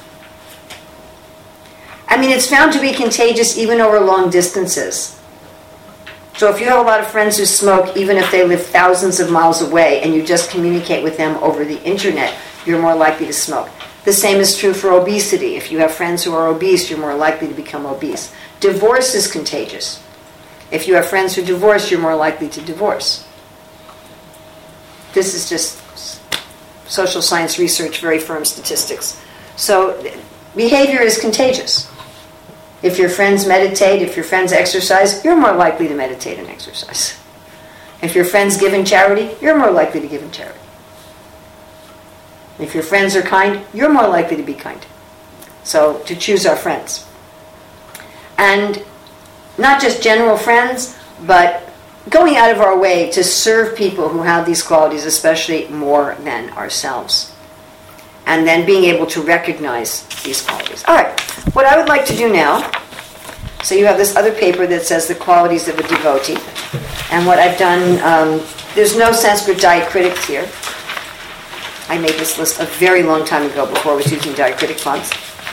I mean, it's found to be contagious even over long distances. So if you have a lot of friends who smoke, even if they live thousands of miles away, and you just communicate with them over the internet, you're more likely to smoke. The same is true for obesity. If you have friends who are obese, you're more likely to become obese. Divorce is contagious. If you have friends who divorce, you're more likely to divorce. This is just social science research, very firm statistics. So behavior is contagious. If your friends meditate, if your friends exercise, you're more likely to meditate and exercise. If your friends give in charity, you're more likely to give in charity. If your friends are kind, you're more likely to be kind. So to choose our friends. And not just general friends, but going out of our way to serve people who have these qualities, especially more than ourselves. And then being able to recognize these qualities. All right, what I would like to do now, so you have this other paper that says the qualities of a devotee. And what I've done, um, there's no Sanskrit diacritics here. I made this list a very long time ago before I was using diacritic fonts.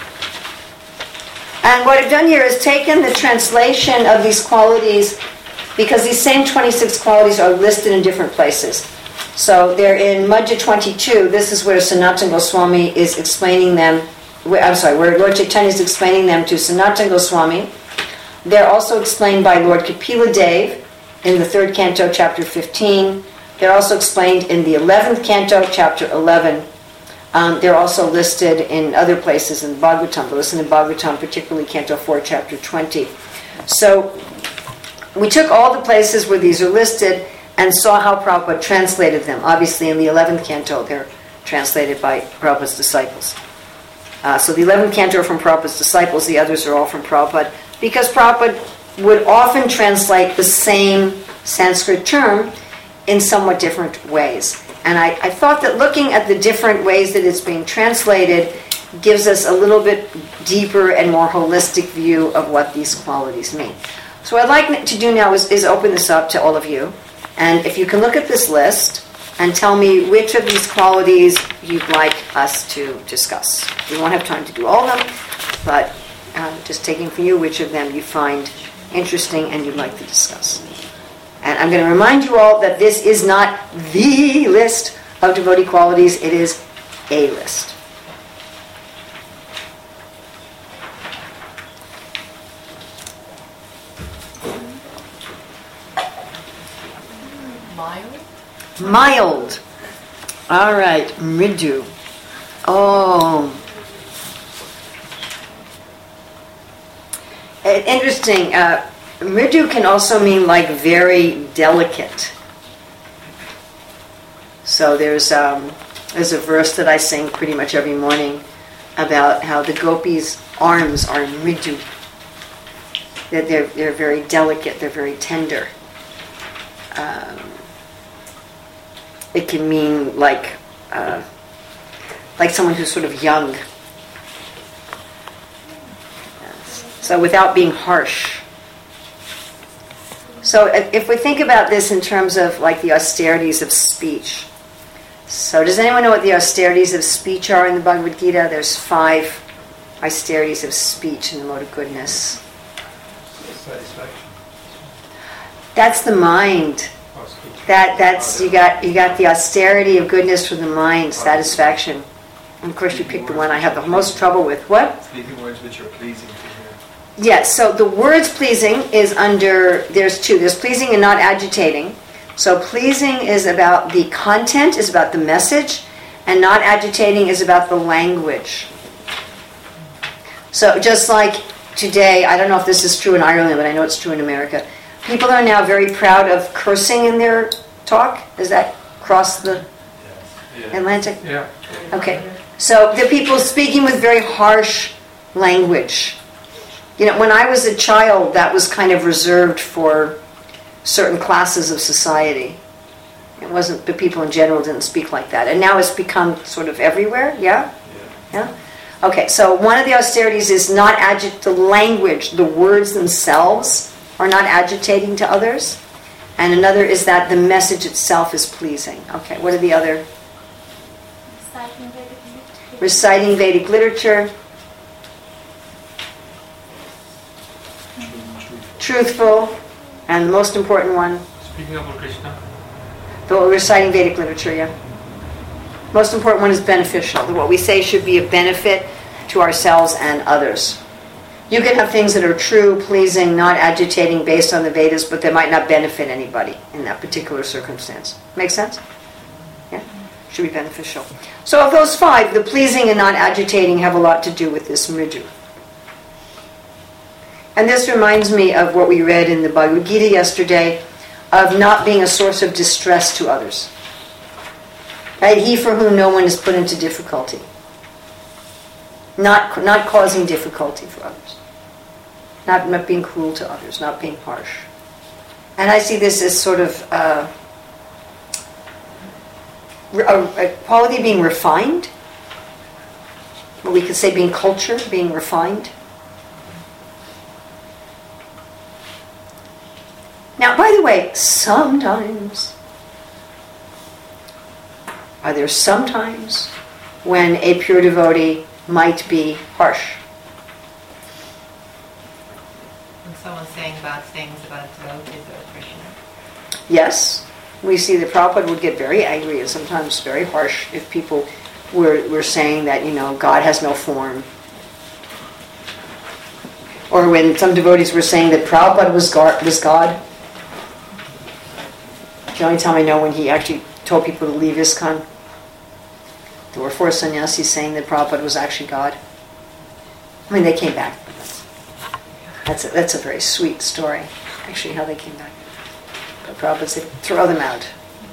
And what I've done here is taken the translation of these qualities, because these same twenty-six qualities are listed in different places. So they're in Madhya twenty-two. This is where Sanatana Goswami is explaining them. I'm sorry, where Lord Chaitanya is explaining them to Sanatana Goswami. They're also explained by Lord Kapila Dev in the third canto, chapter fifteen. They're also explained in the eleventh canto, chapter eleven. Um, they're also listed in other places in Bhagavatam. But listen to Bhagavatam, particularly canto four, chapter twenty. So we took all the places where these are listed and saw how Prabhupada translated them. Obviously, in the eleventh canto, they're translated by Prabhupada's disciples. Uh, so the eleventh canto are from Prabhupada's disciples, the others are all from Prabhupada, because Prabhupada would often translate the same Sanskrit term in somewhat different ways. And I, I thought that looking at the different ways that it's being translated gives us a little bit deeper and more holistic view of what these qualities mean. So what I'd like to do now is, is open this up to all of you. And if you can look at this list and tell me which of these qualities you'd like us to discuss. We won't have time to do all of them, but um, just taking from you which of them you find interesting and you'd like to discuss. And I'm going to remind you all that this is not the list of devotee qualities, it is a list.
Mild?
Mild. All right, mridu. Oh. Interesting. Uh, mridu can also mean like very delicate. So there's um, there's a verse that I sing pretty much every morning about how the gopis' arms are mridu. That they're they're very delicate. They're very tender. Um, it can mean like uh, like someone who's sort of young. Yes. So without being harsh. So if we think about this in terms of like the austerities of speech. So does anyone know what the austerities of speech are in the Bhagavad Gita? There's five austerities of speech in the mode of goodness.
Satisfaction.
That's the mind. That that's you got you got the austerity of goodness for the mind, satisfaction. And of course you picked the one I have the most trouble with. What?
Speaking words which are pleasing to hear.
Yes, so the words pleasing is under, there's two. There's pleasing and not agitating. So pleasing is about the content, is about the message, and not agitating is about the language. So just like today, I don't know if this is true in Ireland, but I know it's true in America, people are now very proud of cursing in their talk? Does that cross the
Yeah.
Atlantic?
Yeah.
Okay. So the people speaking with very harsh language. You know, when I was a child, that was kind of reserved for certain classes of society. It wasn't, the people in general didn't speak like that. And now it's become sort of everywhere, yeah?
Yeah.
Yeah? Okay, so one of the austerities is not agit the language, the words themselves are not agitating to others. And another is that the message itself is pleasing. Okay, what are the other?
Reciting Vedic literature.
Reciting Vedic literature. Truthful. And the most important one,
Speaking about Krishna.
the reciting Vedic literature, yeah. Most important one is beneficial. What we say should be a benefit to ourselves and others. You can have things that are true, pleasing, not agitating based on the Vedas, but they might not benefit anybody in that particular circumstance. Make sense? Yeah? Should be beneficial. So of those five, the pleasing and not agitating have a lot to do with this mriju. And this reminds me of what we read in the Bhagavad Gita yesterday, of not being a source of distress to others. Right? He for whom no one is put into difficulty. Not, not causing difficulty for others. Not, not being cruel to others, not being harsh. And I see this as sort of uh, a, a quality being refined. Or we could say being culture, being refined. Now, by the way, sometimes, are there sometimes when a pure devotee might be harsh?
When someone's saying bad things about devotees or Krishna.
Yes, we see that Prabhupada would get very angry and sometimes very harsh if people were, were saying that, you know, God has no form. Or when some devotees were saying that Prabhupada was God. Was God. The only time I know when he actually told people to leave ISKCON, there were four sannyasis saying that Prabhupada was actually God. I mean, they came back. That's a, that's a very sweet story, actually, how they came back. But Prabhupada said, throw them out.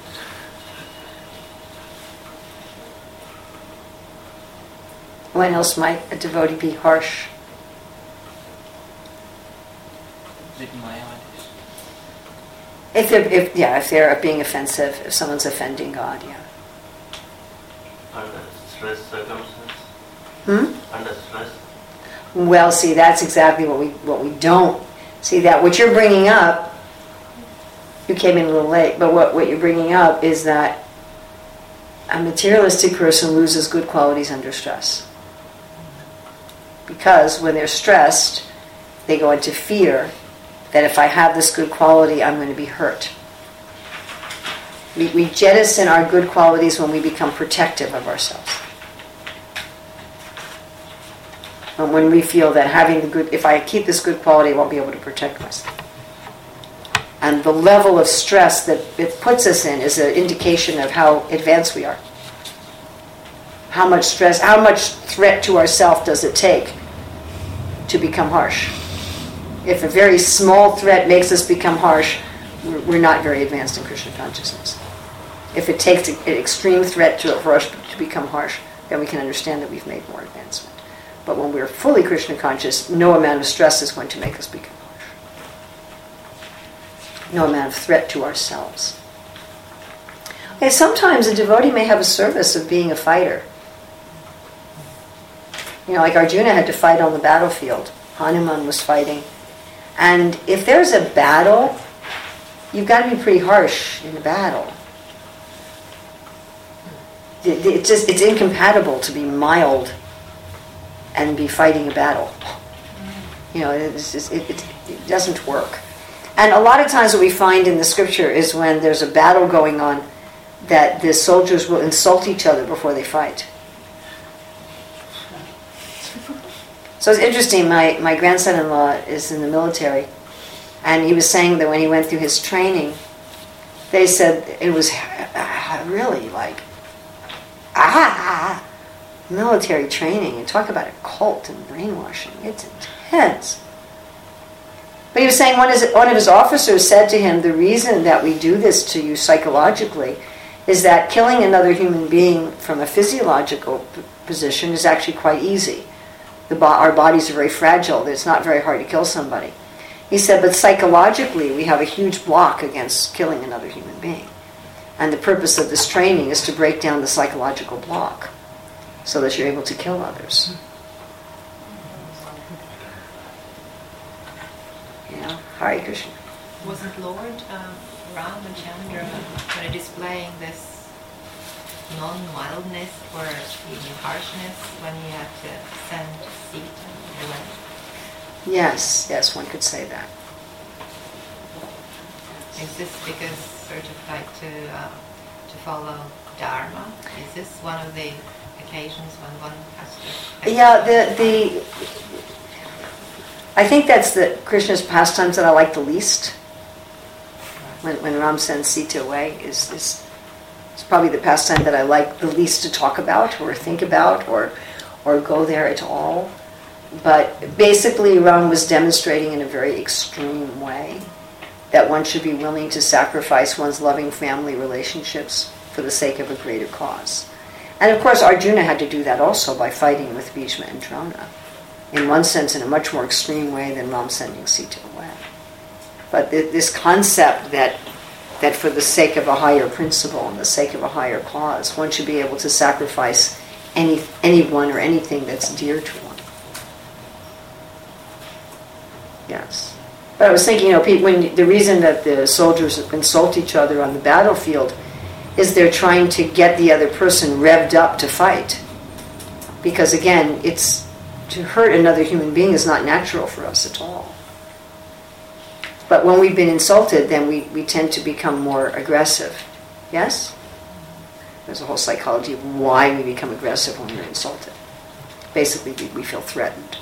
When else might a devotee be harsh? If they're, if, yeah, if they're being offensive, if someone's offending God, yeah.
Under stress circumstance?
Hmm?
Under stress?
Well, see, that's exactly what we what we don't see. That what you're bringing up, you came in a little late, but what, what you're bringing up is that a materialistic person loses good qualities under stress. Because when they're stressed, they go into fear that if I have this good quality, I'm going to be hurt. We, we jettison our good qualities when we become protective of ourselves. And when we feel that having the good, if I keep this good quality, I won't be able to protect myself. And the level of stress that it puts us in is an indication of how advanced we are. How much stress, how much threat to ourself does it take to become harsh? If a very small threat makes us become harsh, we're not very advanced in Krishna consciousness. If it takes an extreme threat to, for us to become harsh, then we can understand that we've made more advancement. But when we're fully Krishna conscious, no amount of stress is going to make us become harsh. No amount of threat to ourselves. Okay, sometimes a devotee may have a service of being a fighter. You know, like Arjuna had to fight on the battlefield. Hanuman was fighting. And if there's a battle, you've got to be pretty harsh in the battle. It, it just, it's incompatible to be mild and be fighting a battle. You know, it's just, it, it, it doesn't work. And a lot of times what we find in the scripture is when there's a battle going on, that the soldiers will insult each other before they fight. So it's interesting, my, my grandson-in-law is in the military, and he was saying that when he went through his training, they said it was really like, ah, military training, and talk about a cult and brainwashing. It's intense. But he was saying one of, his, one of his officers said to him, the reason that we do this to you psychologically is that killing another human being from a physiological p- position is actually quite easy. The bo- our bodies are very fragile. It's not very hard to kill somebody. He said, but psychologically we have a huge block against killing another human being. And the purpose of this training is to break down the psychological block so that you're able to kill others. Yeah, Hare Krishna.
Wasn't Lord um, Ramachandra kind of displaying this non-wildness or even harshness when he had to send Sita away?
Yes, yes, one could say that.
Is this because sort of like to uh, to follow Dharma? Is this one of the occasions when one has to...
Yeah, the the I think that's the Krishna's pastimes that I like the least. When when Ram sends Sita away is is it's probably the pastime that I like the least to talk about or think about or or go there at all. But basically Ram was demonstrating in a very extreme way that one should be willing to sacrifice one's loving family relationships for the sake of a greater cause. And of course Arjuna had to do that also by fighting with Bhishma and Drona. In one sense, in a much more extreme way than Ram sending Sita away. But th- this concept that that for the sake of a higher principle and the sake of a higher cause, one should be able to sacrifice any anyone or anything that's dear to one. Yes. But I was thinking, you know, Pete, when the reason that the soldiers insult each other on the battlefield is they're trying to get the other person revved up to fight. Because again, it's to hurt another human being is not natural for us at all. But when we've been insulted, then we, we tend to become more aggressive. Yes? There's a whole psychology of why we become aggressive when we're insulted. Basically, we, we feel threatened.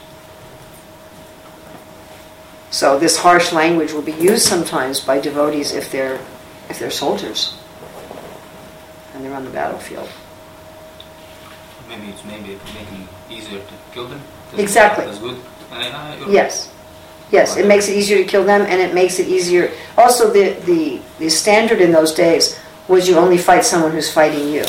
So this harsh language will be used sometimes by devotees if they're if they're soldiers and they're on the battlefield.
Maybe it's maybe making it easier to kill them. That's
Exactly.
That's good. Uh,
Yes. Yes, it makes it easier to kill them, and it makes it easier. Also, the, the, the standard in those days was you only fight someone who's fighting you.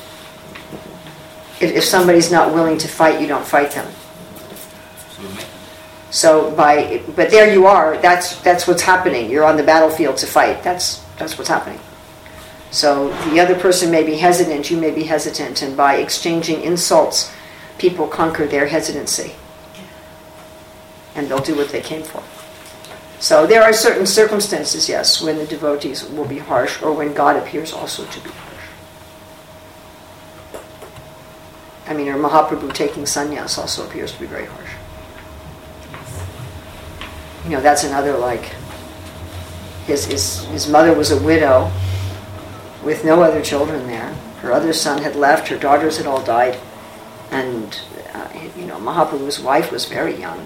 If, if somebody's not willing to fight, you don't fight them.
So, make
So by, but there you are. That's that's what's happening. You're on the battlefield to fight. That's that's what's happening. So the other person may be hesitant. You may be hesitant, and by exchanging insults, people conquer their hesitancy, and they'll do what they came for. So there are certain circumstances, yes, when the devotees will be harsh, or when God appears also to be harsh. I mean, or Mahaprabhu taking sannyas also appears to be very harsh. You know, that's another, like, his, his his mother was a widow with no other children there. Her other son had left, her daughters had all died, and, uh, you know, Mahaprabhu's wife was very young.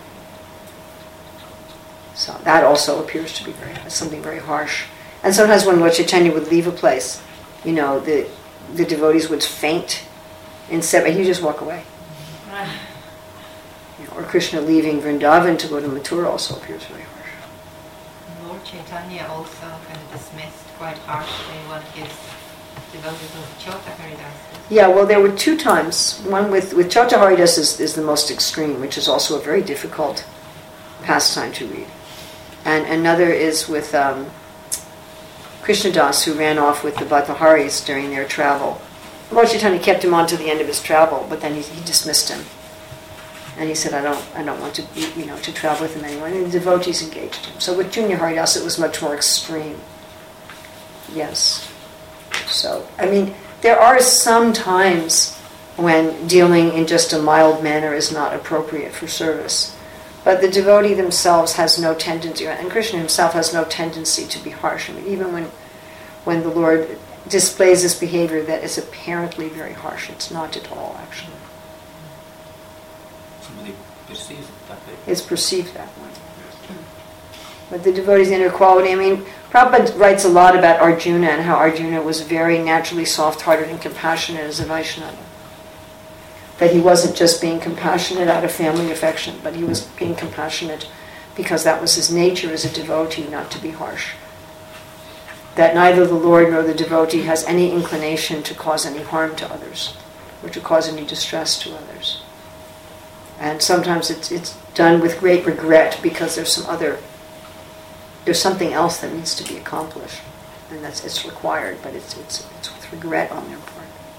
So that also appears to be very something very harsh. And sometimes when Lord Chaitanya would leave a place, you know, the the devotees would faint in seven, and he'd just walk away. You know, or Krishna leaving Vrindavan to go to Mathura also appears very harsh.
Lord Chaitanya also kind of dismissed quite harshly one of his devotees of Chota Haridas.
Yeah, well, there were two times. One with, with Chota Haridas is, is the most extreme, which is also a very difficult pastime to read. And another is with um, Krishnadas, who ran off with the Bhattaharis during their travel. Lord Chaitanya kept him on to the end of his travel, but then he, he dismissed him. And he said, I don't I don't want to you know to travel with him anymore. And the devotees engaged him. So with Junior Haridas it was much more extreme. Yes. So, I mean, there are some times when dealing in just a mild manner is not appropriate for service. But the devotee themselves has no tendency, and Krishna himself has no tendency to be harsh. I mean, even when when the Lord displays this behavior that is apparently very harsh, it's not at all, actually.
somebody perceives it that way.
It's perceived that way. But the devotee's inner quality, I mean, Prabhupada writes a lot about Arjuna and how Arjuna was very naturally soft-hearted and compassionate as a Vaishnava. That he wasn't just being compassionate out of family affection, but he was being compassionate because that was his nature as a devotee, not to be harsh. That neither the Lord nor the devotee has any inclination to cause any harm to others, or to cause any distress to others. And sometimes it's it's done with great regret because there's some other, there's something else that needs to be accomplished, and that's it's required, but it's it's it's with regret on their part.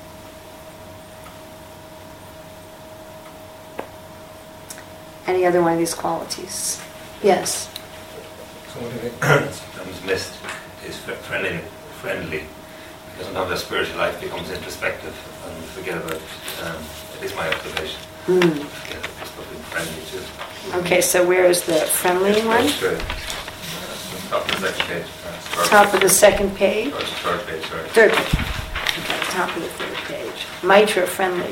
Any other one of these qualities? Yes.
So one thing that sometimes missed is fr- friendly, friendly, because sometimes our spiritual life becomes introspective and we forget about, um, at least my observation,
Mm.
forget about just being friendly too.
Okay, so where is the friendly one?
That's good. Uh, Top of the second page. uh, third
Top of the second page?
Or third page, sorry.
Third page. Okay, top of the third page. Maitra friendly.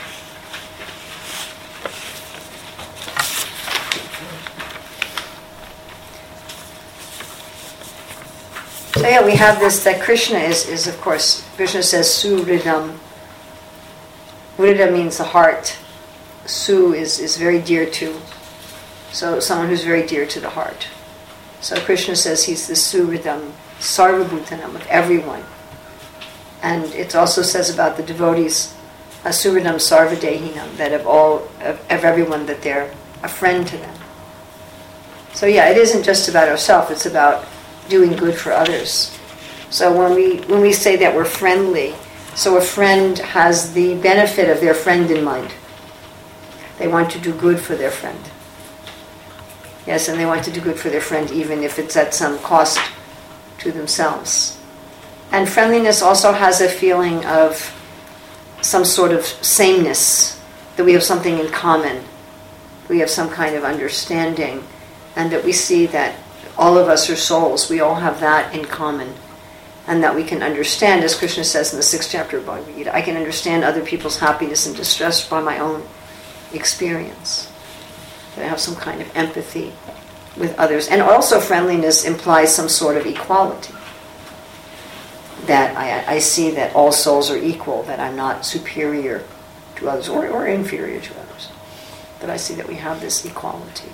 So yeah, we have this, that Krishna is, is of course, Krishna says Suhridam. Hridam means the heart. Su is, is very dear to. So someone who's very dear to the heart. So Krishna says he's the Suhridam, Sarvabhutanam, of everyone. And it also says about the devotees, Asuridam Sarvadehinam, that of all, of, of everyone, that they're a friend to them. So yeah, it isn't just about ourselves, it's about doing good for others. So when we when we say that we're friendly, so a friend has the benefit of their friend in mind. They want to do good for their friend. Yes, and they want to do good for their friend even if it's at some cost to themselves. And friendliness also has a feeling of some sort of sameness, that we have something in common, we have some kind of understanding, and that we see that all of us are souls, we all have that in common, and that we can understand, as Krishna says in the sixth chapter of Bhagavad Gita, I can understand other people's happiness and distress by my own experience. That I have some kind of empathy with others. And also friendliness implies some sort of equality. That I, I see that all souls are equal, that I'm not superior to others or, or inferior to others. That I see that we have this equality.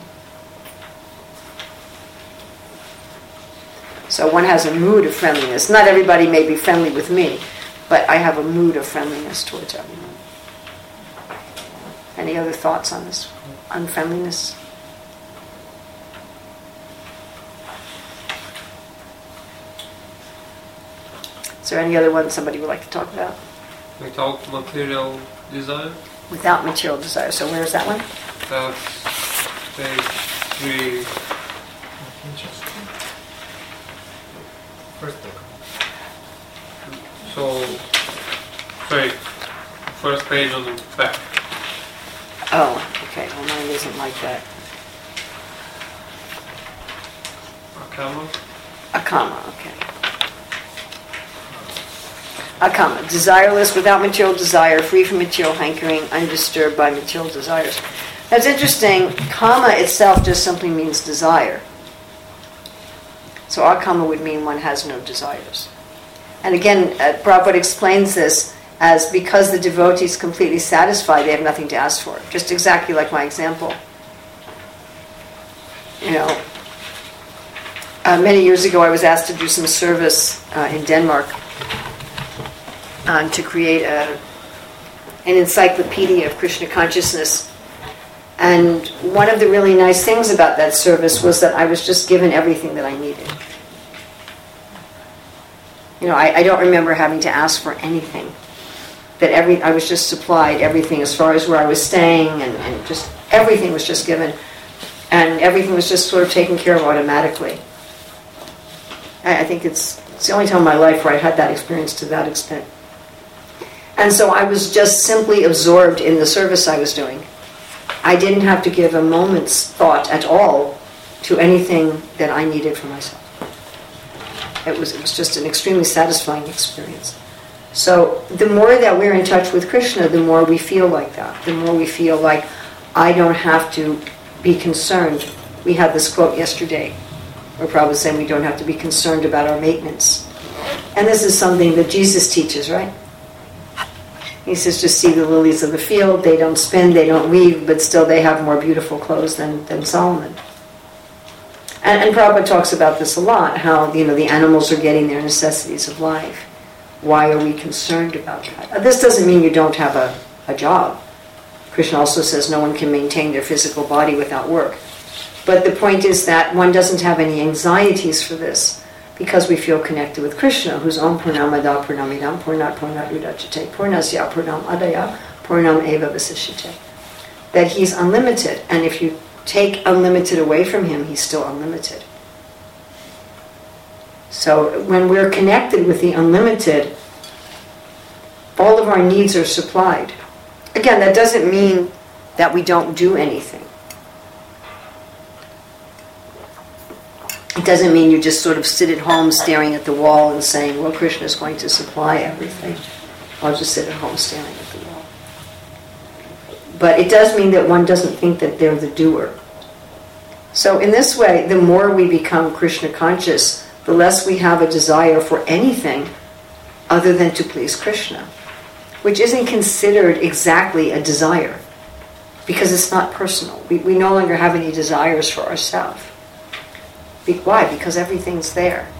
So one has a mood of friendliness. Not everybody may be friendly with me, but I have a mood of friendliness towards everyone. Any other thoughts on this? On friendliness? Is there any other one somebody would like to talk about?
Without material desire?
Without material desire. So where's that one?
That's page three.
First book.
So, sorry, first page on the back.
Oh, okay. Well, mine isn't like that.
Akama?
Akama, okay. Akama, desireless, without material desire, free from material hankering, undisturbed by material desires. That's interesting. Kama itself just simply means desire. So akama would mean one has no desires. And again, uh, Prabhupada explains this as because the devotee is completely satisfied, they have nothing to ask for. Just exactly like my example. You know, uh, many years ago I was asked to do some service uh, in Denmark um, to create a, an encyclopedia of Krishna consciousness. And one of the really nice things about that service was that I was just given everything that I needed. You know, I, I don't remember having to ask for anything. That every I was just supplied everything as far as where I was staying, and, and just everything was just given. And everything was just sort of taken care of automatically. I, I think it's, it's the only time in my life where I had that experience to that extent. And so I was just simply absorbed in the service I was doing. I didn't have to give a moment's thought at all to anything that I needed for myself. It was, it was just an extremely satisfying experience. So the more that we're in touch with Krishna, the more we feel like that. The more we feel like I don't have to be concerned. We had this quote yesterday where Prabhupada was saying we don't have to be concerned about our maintenance. And this is something that Jesus teaches, right? He says, just see the lilies of the field. They don't spin, they don't weave, but still they have more beautiful clothes than, than Solomon. And, and Prabhupada talks about this a lot, how you know the animals are getting their necessities of life. Why are we concerned about that? This doesn't mean you don't have a, a job. Krishna also says no one can maintain their physical body without work. But the point is that one doesn't have any anxieties for this because we feel connected with Krishna, who's Om Purnamada Purnamidam Purnat Purnat Udachate Purnasya Purnam Adaya Purnam Eva Vasishyate. That he's unlimited, and if you take unlimited away from him, he's still unlimited. So when we're connected with the unlimited, all of our needs are supplied. Again, that doesn't mean that we don't do anything. It doesn't mean you just sort of sit at home staring at the wall and saying, well, Krishna is going to supply everything. I'll just sit at home staring at the wall. But it does mean that one doesn't think that they're the doer. So in this way, the more we become Krishna conscious, the less we have a desire for anything other than to please Krishna, which isn't considered exactly a desire, because it's not personal. We, we no longer have any desires for ourselves. Be- why? Because everything's there.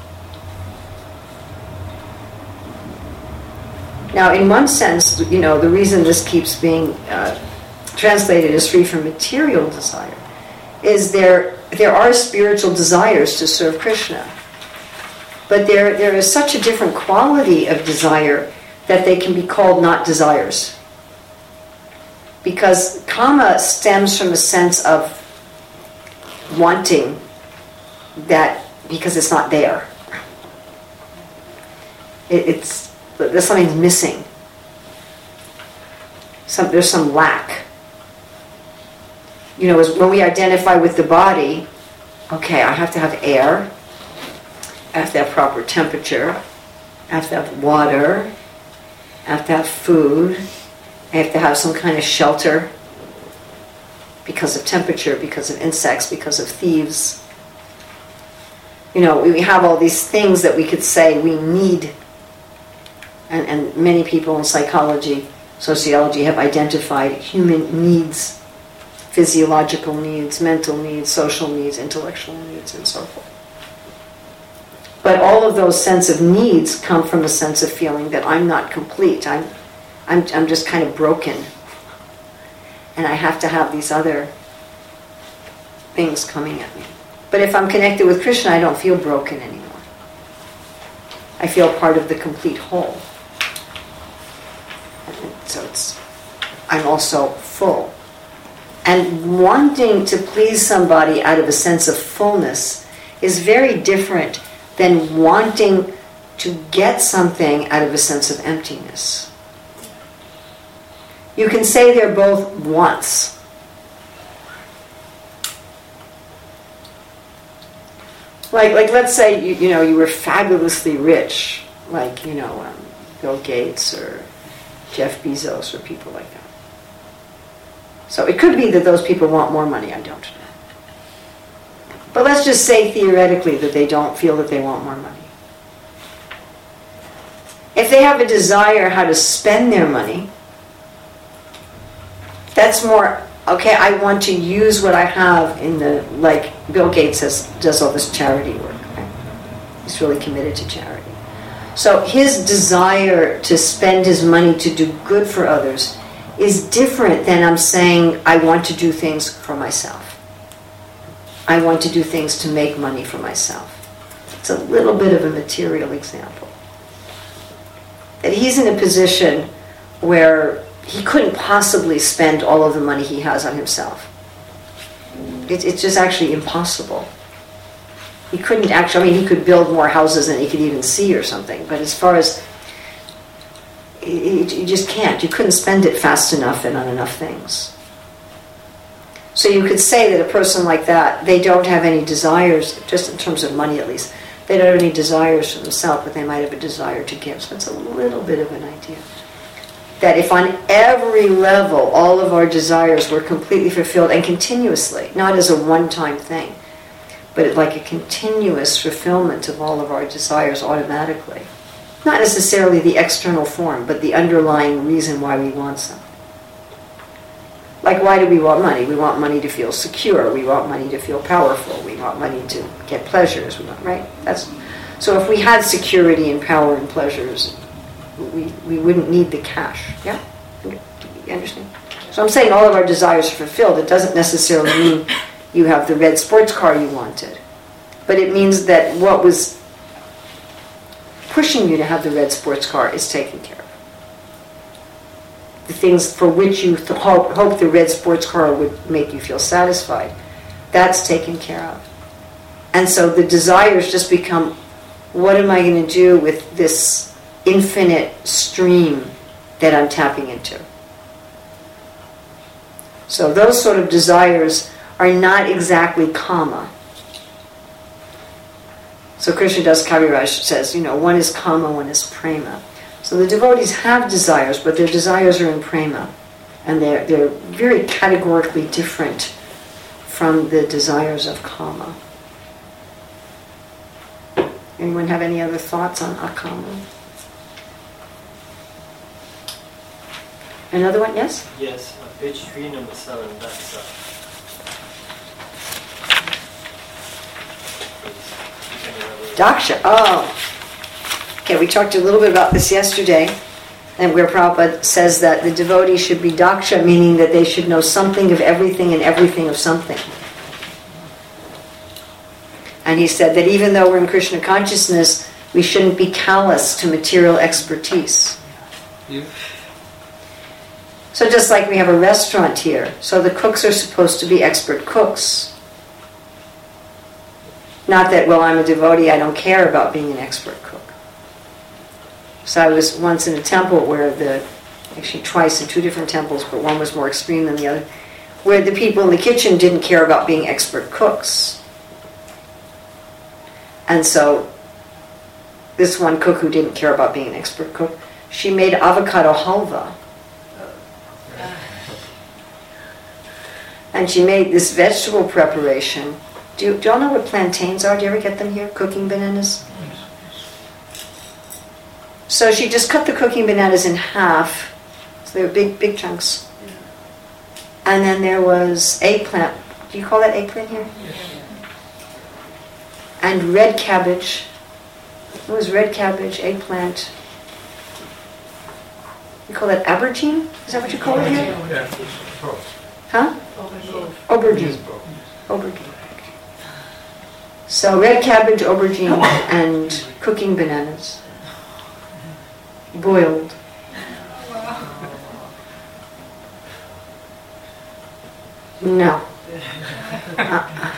Now, in one sense, you know, the reason this keeps being uh, translated as free from material desire is there there are spiritual desires to serve Krishna. But there there is such a different quality of desire that they can be called not desires. Because kama stems from a sense of wanting that because it's not there. It, it's there's something missing. Some, there's some lack. You know, as when we identify with the body, okay, I have to have air, I have to have proper temperature, I have to have water, I have to have food, I have to have some kind of shelter because of temperature, because of insects, because of thieves. You know, we have all these things that we could say we need. And, and many people in psychology, sociology have identified human needs, physiological needs, mental needs, social needs, intellectual needs, and so forth. But all of those sense of needs come from a sense of feeling that I'm not complete. I'm, I'm, I'm just kind of broken. And I have to have these other things coming at me. But if I'm connected with Krishna, I don't feel broken anymore. I feel part of the complete whole. And so it's, I'm also full. And wanting to please somebody out of a sense of fullness is very different than wanting to get something out of a sense of emptiness. You can say they're both wants. Like, like let's say you, you know you were fabulously rich, like you know um, Bill Gates or Jeff Bezos or people like that. So it could be that those people want more money. I don't know. But let's just say theoretically that they don't feel that they want more money. If they have a desire how to spend their money, that's more, okay, I want to use what I have in the, like Bill Gates has, does all this charity work. Right? He's really committed to charity. So his desire to spend his money to do good for others is different than I'm saying I want to do things for myself. I want to do things to make money for myself. It's a little bit of a material example. That he's in a position where he couldn't possibly spend all of the money he has on himself. It, it's just actually impossible. He couldn't actually, I mean, he could build more houses than he could even see or something, but as far as, you just can't. You couldn't spend it fast enough and on enough things. So you could say that a person like that, they don't have any desires, just in terms of money at least, they don't have any desires for themselves, but they might have a desire to give. So it's a little bit of an idea. That if on every level all of our desires were completely fulfilled and continuously, not as a one-time thing, but like a continuous fulfillment of all of our desires automatically. Not necessarily the external form, but the underlying reason why we want something. Like, why do we want money? We want money to feel secure. We want money to feel powerful. We want money to get pleasures. We want, right? That's so. If we had security and power and pleasures, we we wouldn't need the cash. Yeah, you understand? So I'm saying all of our desires are fulfilled. It doesn't necessarily mean you have the red sports car you wanted, but it means that what was pushing you to have the red sports car is taken care of. The things for which you th- hope, hope the red sports car would make you feel satisfied, that's taken care of. And so the desires just become, what am I going to do with this infinite stream that I'm tapping into? So those sort of desires are not exactly kama. So Krishna Das Kaviraj says, you know, one is kama, one is prema. So the devotees have desires, but their desires are in prema. And they're, they're very categorically different from the desires of kama. Anyone have any other thoughts on akama? Another one, yes?
Yes, uh, page three, number seven, that's uh,
Daksha, oh. Okay, we talked a little bit about this yesterday, and where Prabhupada says that the devotee should be daksha, meaning that they should know something of everything and everything of something. And he said that even though we're in Krishna consciousness, we shouldn't be callous to material expertise.
Yeah.
So just like we have a restaurant here, so the cooks are supposed to be expert cooks. Not that, well, I'm a devotee, I don't care about being an expert cook. So I was once in a temple where the, actually twice in two different temples, but one was more extreme than the other, where the people in the kitchen didn't care about being expert cooks. And so this one cook who didn't care about being an expert cook, she made avocado halva. And she made this vegetable preparation. Do you, do y'all know what plantains are? Do you ever get them here? Cooking bananas? So she just cut the cooking bananas in half. So they were big, big chunks. And then there was eggplant. Do you call that eggplant here? And red cabbage. It was red cabbage, eggplant. You call that aubergine? Is that what you call it here? Huh? Aubergine. Aubergine. So red cabbage, aubergine, and cooking bananas. Boiled. No. Uh-uh.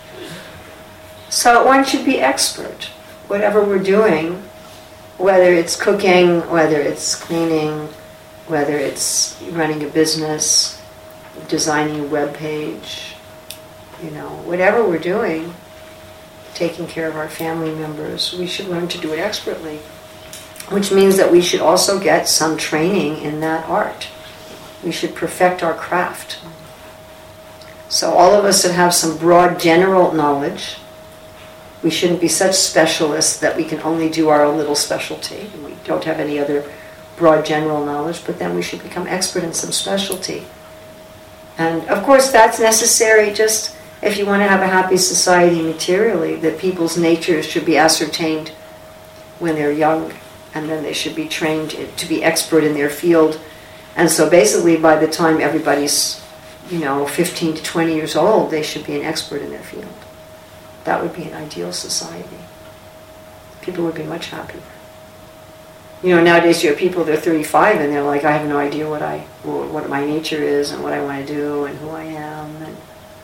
So one should be expert. Whatever we're doing, whether it's cooking, whether it's cleaning, whether it's running a business, designing a web page, you know, whatever we're doing, taking care of our family members, we should learn to do it expertly, which means that we should also get some training in that art. We should perfect our craft. So all of us that have some broad general knowledge, we shouldn't be such specialists that we can only do our own little specialty. We don't have any other broad general knowledge, but then we should become expert in some specialty. And of course that's necessary just if you want to have a happy society materially, that people's natures should be ascertained when they're young, and then they should be trained to be expert in their field. And so basically by the time everybody's, you know, fifteen to twenty years old, they should be an expert in their field. That would be an ideal society. People would be much happier. You know, nowadays you have people, they're thirty-five and they're like, I have no idea what I, what my nature is and what I want to do and who I am, and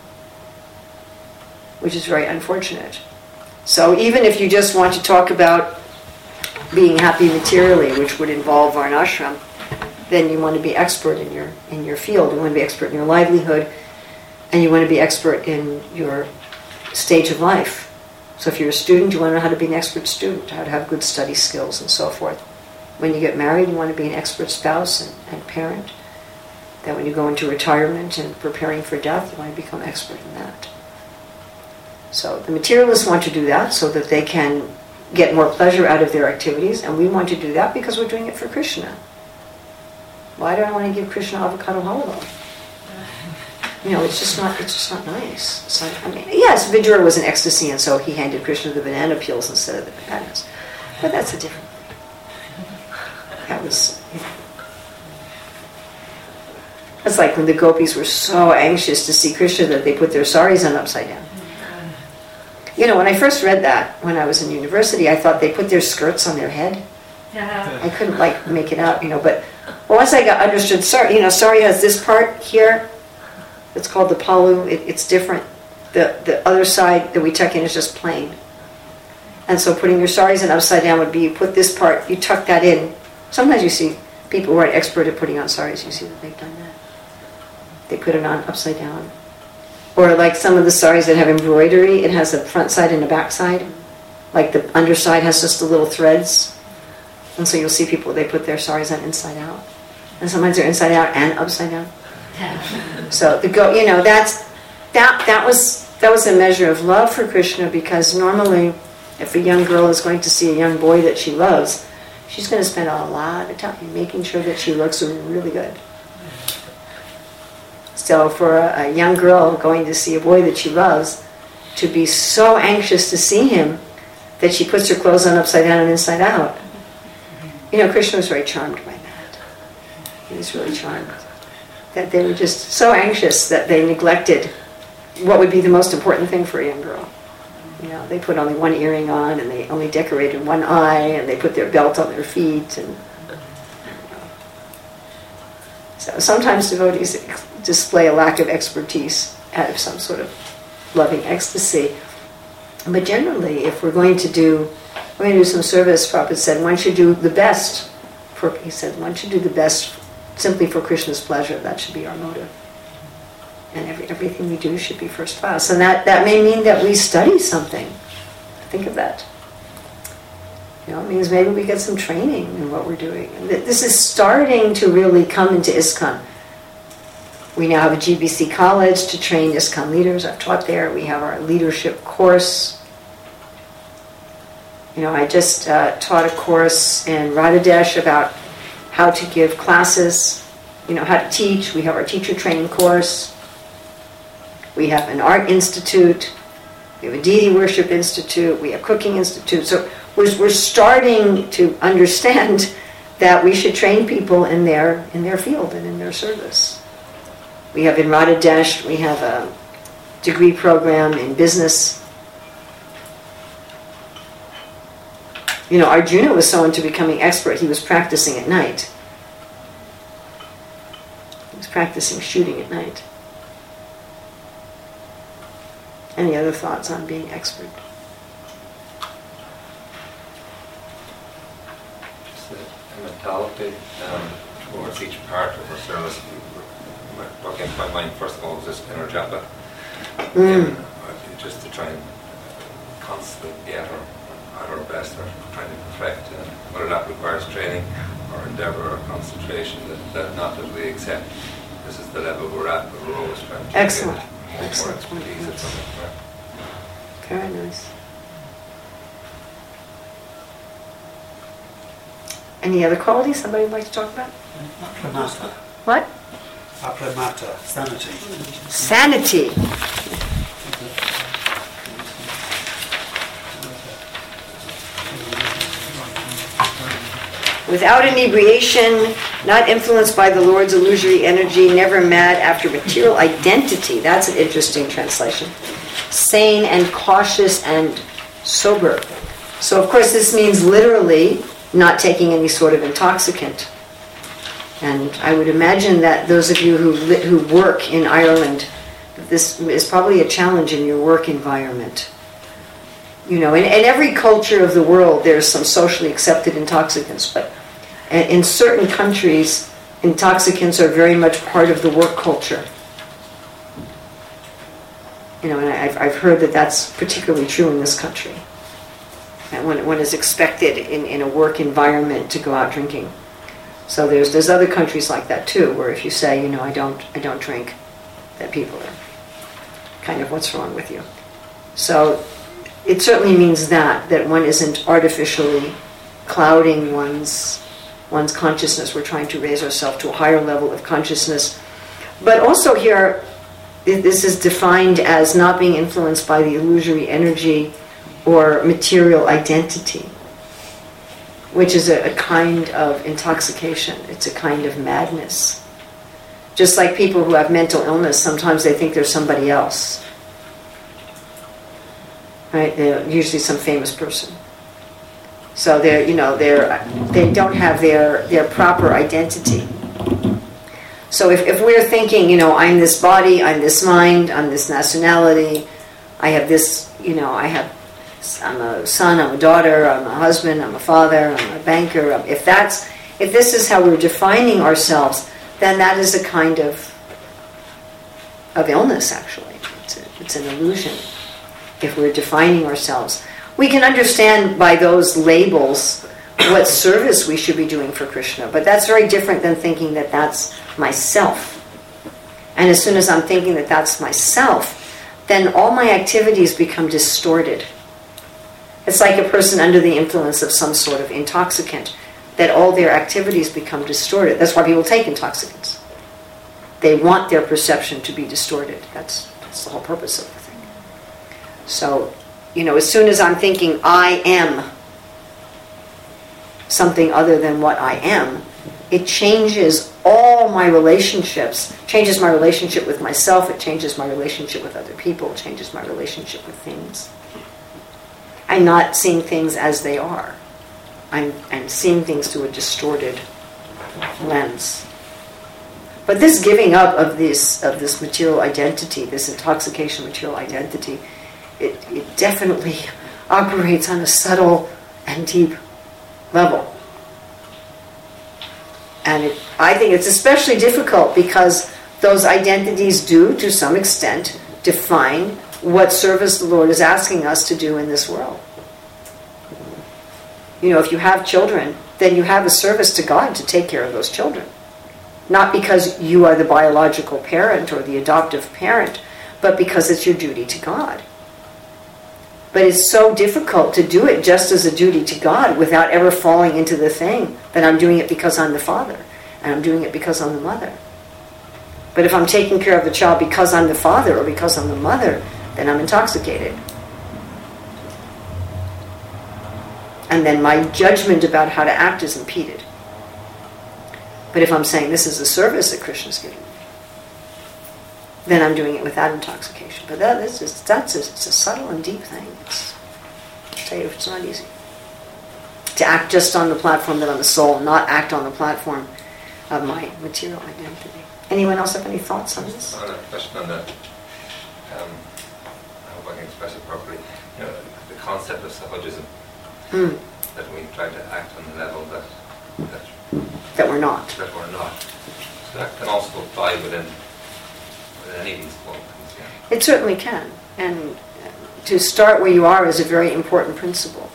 which is very unfortunate. So even if you just want to talk about being happy materially, which would involve varnashram, then you want to be expert in your in your field. You want to be expert in your livelihood, and you want to be expert in your stage of life. So if you're a student, you want to know how to be an expert student, how to have good study skills and so forth. When you get married, you want to be an expert spouse and, and parent. Then when you go into retirement and preparing for death, you want to become expert in that. So the materialists want to do that so that they can get more pleasure out of their activities, and we want to do that because we're doing it for Krishna. Why do I want to give Krishna avocado halva? You know, it's just not. It's just not nice. It's like, I mean, yes, Vidura was in ecstasy, and so he handed Krishna the banana peels instead of the bananas. But that's a different thing. That was. You know, it's like when the gopis were so anxious to see Krishna that they put their saris on upside down. You know, when I first read that when I was in university, I thought they put their skirts on their head.
Yeah.
I couldn't like make it out, you know. But once I got understood, sari, you know, sari has this part here. It's called the palu. It, it's different. The the other side that we tuck in is just plain. And so putting your saris in upside down would be you put this part, you tuck that in. Sometimes you see people who are expert at putting on saris. You see that they've done that. They put it on upside down. Or like some of the saris that have embroidery, it has a front side and a back side. Like the underside has just the little threads. And so you'll see people, they put their saris on inside out. And sometimes they're inside out and upside down. So the go, you know, that's that that was that was a measure of love for Krishna, because normally if a young girl is going to see a young boy that she loves, she's going to spend a lot of time making sure that she looks really good. So for a, a young girl going to see a boy that she loves, to be so anxious to see him that she puts her clothes on upside down and inside out. You know, Krishna was very charmed by that. He was really charmed. That they were just so anxious that they neglected what would be the most important thing for a young girl. You know, they put only one earring on, and they only decorated one eye, and they put their belt on their feet. And so sometimes devotees display a lack of expertise out of some sort of loving ecstasy. But generally, if we're going to do, we're going to do some service, Prabhupada said, one should do the best. For, he said, one should do the best simply for Krishna's pleasure. That should be our motive. And every, everything we do should be first class. And that, that may mean that we study something. Think of that. You know, it means maybe we get some training in what we're doing. And this is starting to really come into ISKCON. We now have a G B C college to train ISKCON leaders. I've taught there. We have our leadership course. You know, I just uh, taught a course in Radhadesh about how to give classes, you know, how to teach. We have our teacher training course. We have an art institute. We have a deity worship institute. We have cooking institute. So we're, we're starting to understand that we should train people in their in their field and in their service. We have in Radhadesh, we have a degree program in business. You know, Arjuna was so into becoming expert, he was practicing at night. He was practicing shooting at night. Any other thoughts on being expert?
Just a mentality um, towards each part of our service. What came to my mind first of all was this inner japa.
Mm.
Um, just to try and constantly be at our, at our best, or trying to perfect, uh, whether that requires training or endeavour or concentration, that, that not that we accept this is the level we're at, but we're always trying to
Excellent.
get more,
Excellent.
more expertise at something. Right?
Very nice. Any other qualities somebody would like to talk about?
Apramata.
What?
Apramata, sanity.
Sanity. Without inebriation, not influenced by the Lord's illusory energy, never mad after material identity. That's an interesting translation. Sane and cautious and sober. So of course this means literally not taking any sort of intoxicant. And I would imagine that those of you who li- who work in Ireland, this is probably a challenge in your work environment. You know, in, in every culture of the world, there's some socially accepted intoxicants, but in certain countries, intoxicants are very much part of the work culture. You know, and I've I've heard that that's particularly true in this country. And when one is expected in, in a work environment to go out drinking. So there's there's other countries like that too, where if you say, you know, I don't I don't drink, that people are kind of, what's wrong with you? So it certainly means that that one isn't artificially clouding one's one's consciousness. We're trying to raise ourselves to a higher level of consciousness. But also here, this is defined as not being influenced by the illusory energy or material identity, which is a, a kind of intoxication. It's a kind of madness. Just like people who have mental illness, sometimes they think they're somebody else. Right? They're usually some famous person. So they're, you know, they're they don't have their their proper identity. So if, if we're thinking, you know, I'm this body, I'm this mind, I'm this nationality, I have this, you know, I have, I'm a son, I'm a daughter, I'm a husband, I'm a father, I'm a banker. If that's, if this is how we're defining ourselves, then that is a kind of of illness. Actually, it's, a, it's an illusion. If we're defining ourselves, we can understand by those labels what service we should be doing for Krishna, but that's very different than thinking that that's myself. And as soon as I'm thinking that that's myself, then all my activities become distorted. It's like a person under the influence of some sort of intoxicant, that all their activities become distorted. That's why people take intoxicants. They want their perception to be distorted. That's, that's the whole purpose of the thing. So, you know, as soon as I'm thinking I am something other than what I am, it changes all my relationships, changes my relationship with myself, it changes my relationship with other people, it changes my relationship with things. I'm not seeing things as they are. I'm, I'm seeing things through a distorted lens. But this giving up of this of this material identity, this intoxication material identity, it, it definitely operates on a subtle and deep level. And it, I think it's especially difficult because those identities do, to some extent, define what service the Lord is asking us to do in this world. You know, if you have children, then you have a service to God to take care of those children. Not because you are the biological parent or the adoptive parent, but because it's your duty to God. But it's so difficult to do it just as a duty to God without ever falling into the thing that I'm doing it because I'm the father and I'm doing it because I'm the mother. But if I'm taking care of the child because I'm the father or because I'm the mother, then I'm intoxicated. And then my judgment about how to act is impeded. But if I'm saying this is a service that Krishna's giving me, then I'm doing it without intoxication. But that is just, that's a, it's a subtle and deep thing. It's, I tell you, it's not easy. To act just on the platform that I'm a soul, not act on the platform of my material identity. Anyone else have any thoughts on this?
I have a question on that. Um, I hope I can express it properly. You know, the concept of sahajism,
Mm.
that we try to act on the level that that,
that we're not.
That we're not. So that can also apply within, within any of these qualities. Yeah.
It certainly can. And to start where you are is a very important principle.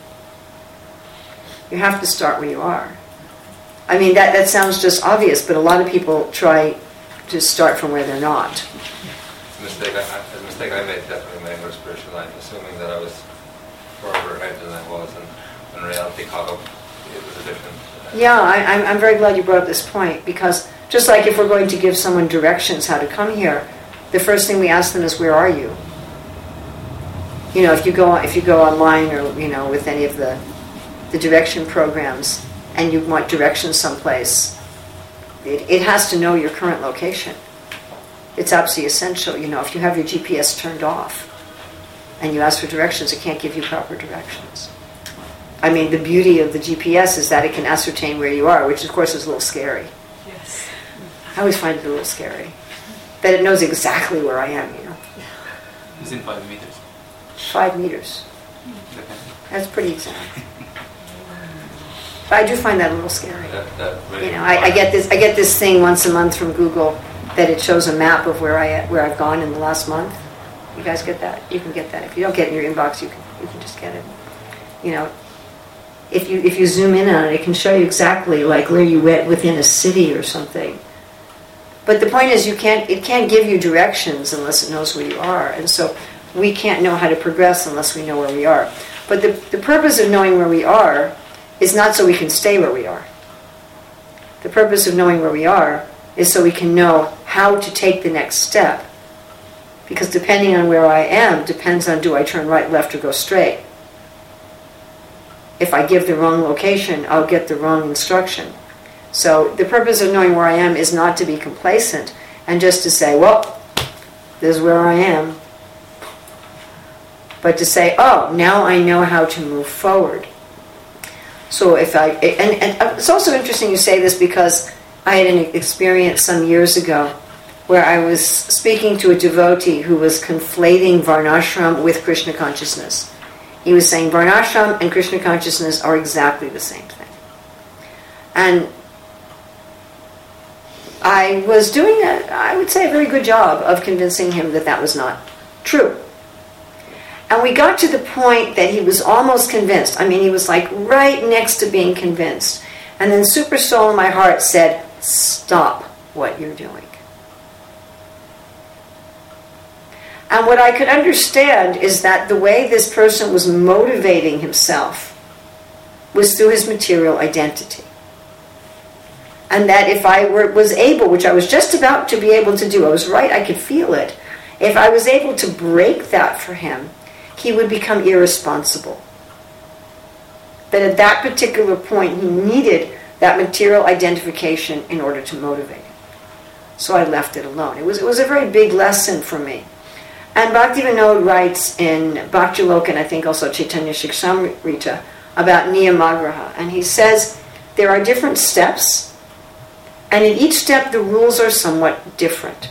You have to start where you are. I mean, that, that sounds just obvious, but a lot of people try to start from where they're not.
It's a mistake I, it's a mistake I made definitely in my inner spiritual life, assuming that I was further ahead than I was, and when reality caught up, it was a different... Uh,
yeah, I, I'm, I'm very glad you brought up this point, because just like if we're going to give someone directions how to come here, the first thing we ask them is, where are you? You know, if you go if you go online or, you know, with any of the, the direction programs, and you want directions someplace, it, it has to know your current location. It's absolutely essential. You know, if you have your G P S turned off, and you ask for directions, it can't give you proper directions. I mean, the beauty of the G P S is that it can ascertain where you are, which of course is a little scary.
Yes.
I always find it a little scary. That it knows exactly where I am, you know.
It's in five meters.
Five meters. That's pretty exact. But I do find that a little scary.
That, that really
You know, I, I get this I get this thing once a month from Google that it shows a map of where I where I've gone in the last month. You guys get that? You can get that. If you don't get it in your inbox, you can you can just get it. You know, if you if you zoom in on it, it can show you exactly like where you went within a city or something. But the point is, you can't it can't give you directions unless it knows where you are, and so we can't know how to progress unless we know where we are. But the the purpose of knowing where we are is not so we can stay where we are. The purpose of knowing where we are is so we can know how to take the next step Because depending on where I am, depends on do I turn right, left, or go straight. If I give the wrong location, I'll get the wrong instruction. So the purpose of knowing where I am is not to be complacent and just to say, well, this is where I am. But to say, oh, now I know how to move forward. So if I, and, and it's also interesting you say this because I had an experience some years ago where I was speaking to a devotee who was conflating Varnashram with Krishna consciousness. He was saying Varnashram and Krishna consciousness are exactly the same thing. And I was doing, a, I would say, a very good job of convincing him that that was not true. And we got to the point that he was almost convinced. I mean, he was like right next to being convinced. And then Super Soul in my heart said, stop what you're doing. And what I could understand is that the way this person was motivating himself was through his material identity. And that if I were, was able, which I was just about to be able to do, I was right, I could feel it. If I was able to break that for him, he would become irresponsible. But at that particular point, he needed that material identification in order to motivate him. So I left it alone. It was, it was a very big lesson for me. And Bhaktivinoda writes in Bhakti Loka, and I think also Chaitanya Shikshamrita, about Niyamagraha. And he says there are different steps, and in each step the rules are somewhat different.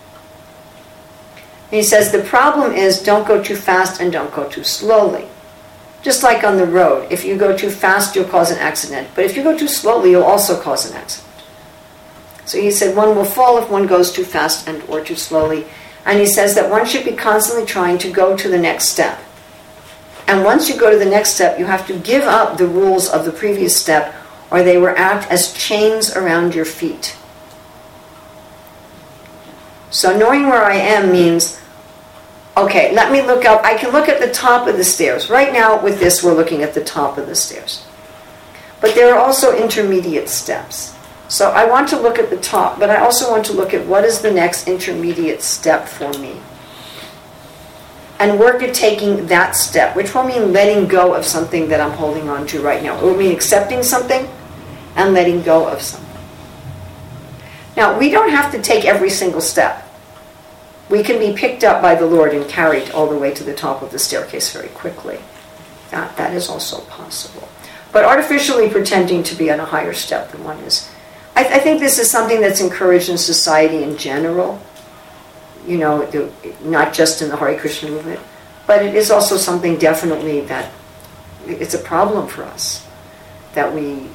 And he says the problem is don't go too fast and don't go too slowly. Just like on the road, if you go too fast you'll cause an accident, but if you go too slowly you'll also cause an accident. So he said one will fall if one goes too fast and or too slowly. And he says that one should be constantly trying to go to the next step. And once you go to the next step, you have to give up the rules of the previous step, or they will act as chains around your feet. So knowing where I am means, okay, let me look up. I can look at the top of the stairs. Right now with this, we're looking at the top of the stairs. But there are also intermediate steps. So I want to look at the top, but I also want to look at what is the next intermediate step for me. And work at taking that step, which will mean letting go of something that I'm holding on to right now. It will mean accepting something and letting go of something. Now, we don't have to take every single step. We can be picked up by the Lord and carried all the way to the top of the staircase very quickly. That, that is also possible. But artificially pretending to be on a higher step than one is. I, I think this is something that's encouraged in society in general. You know, the, not just in the Hare Krishna movement. But it is also something definitely that it's a problem for us. That we...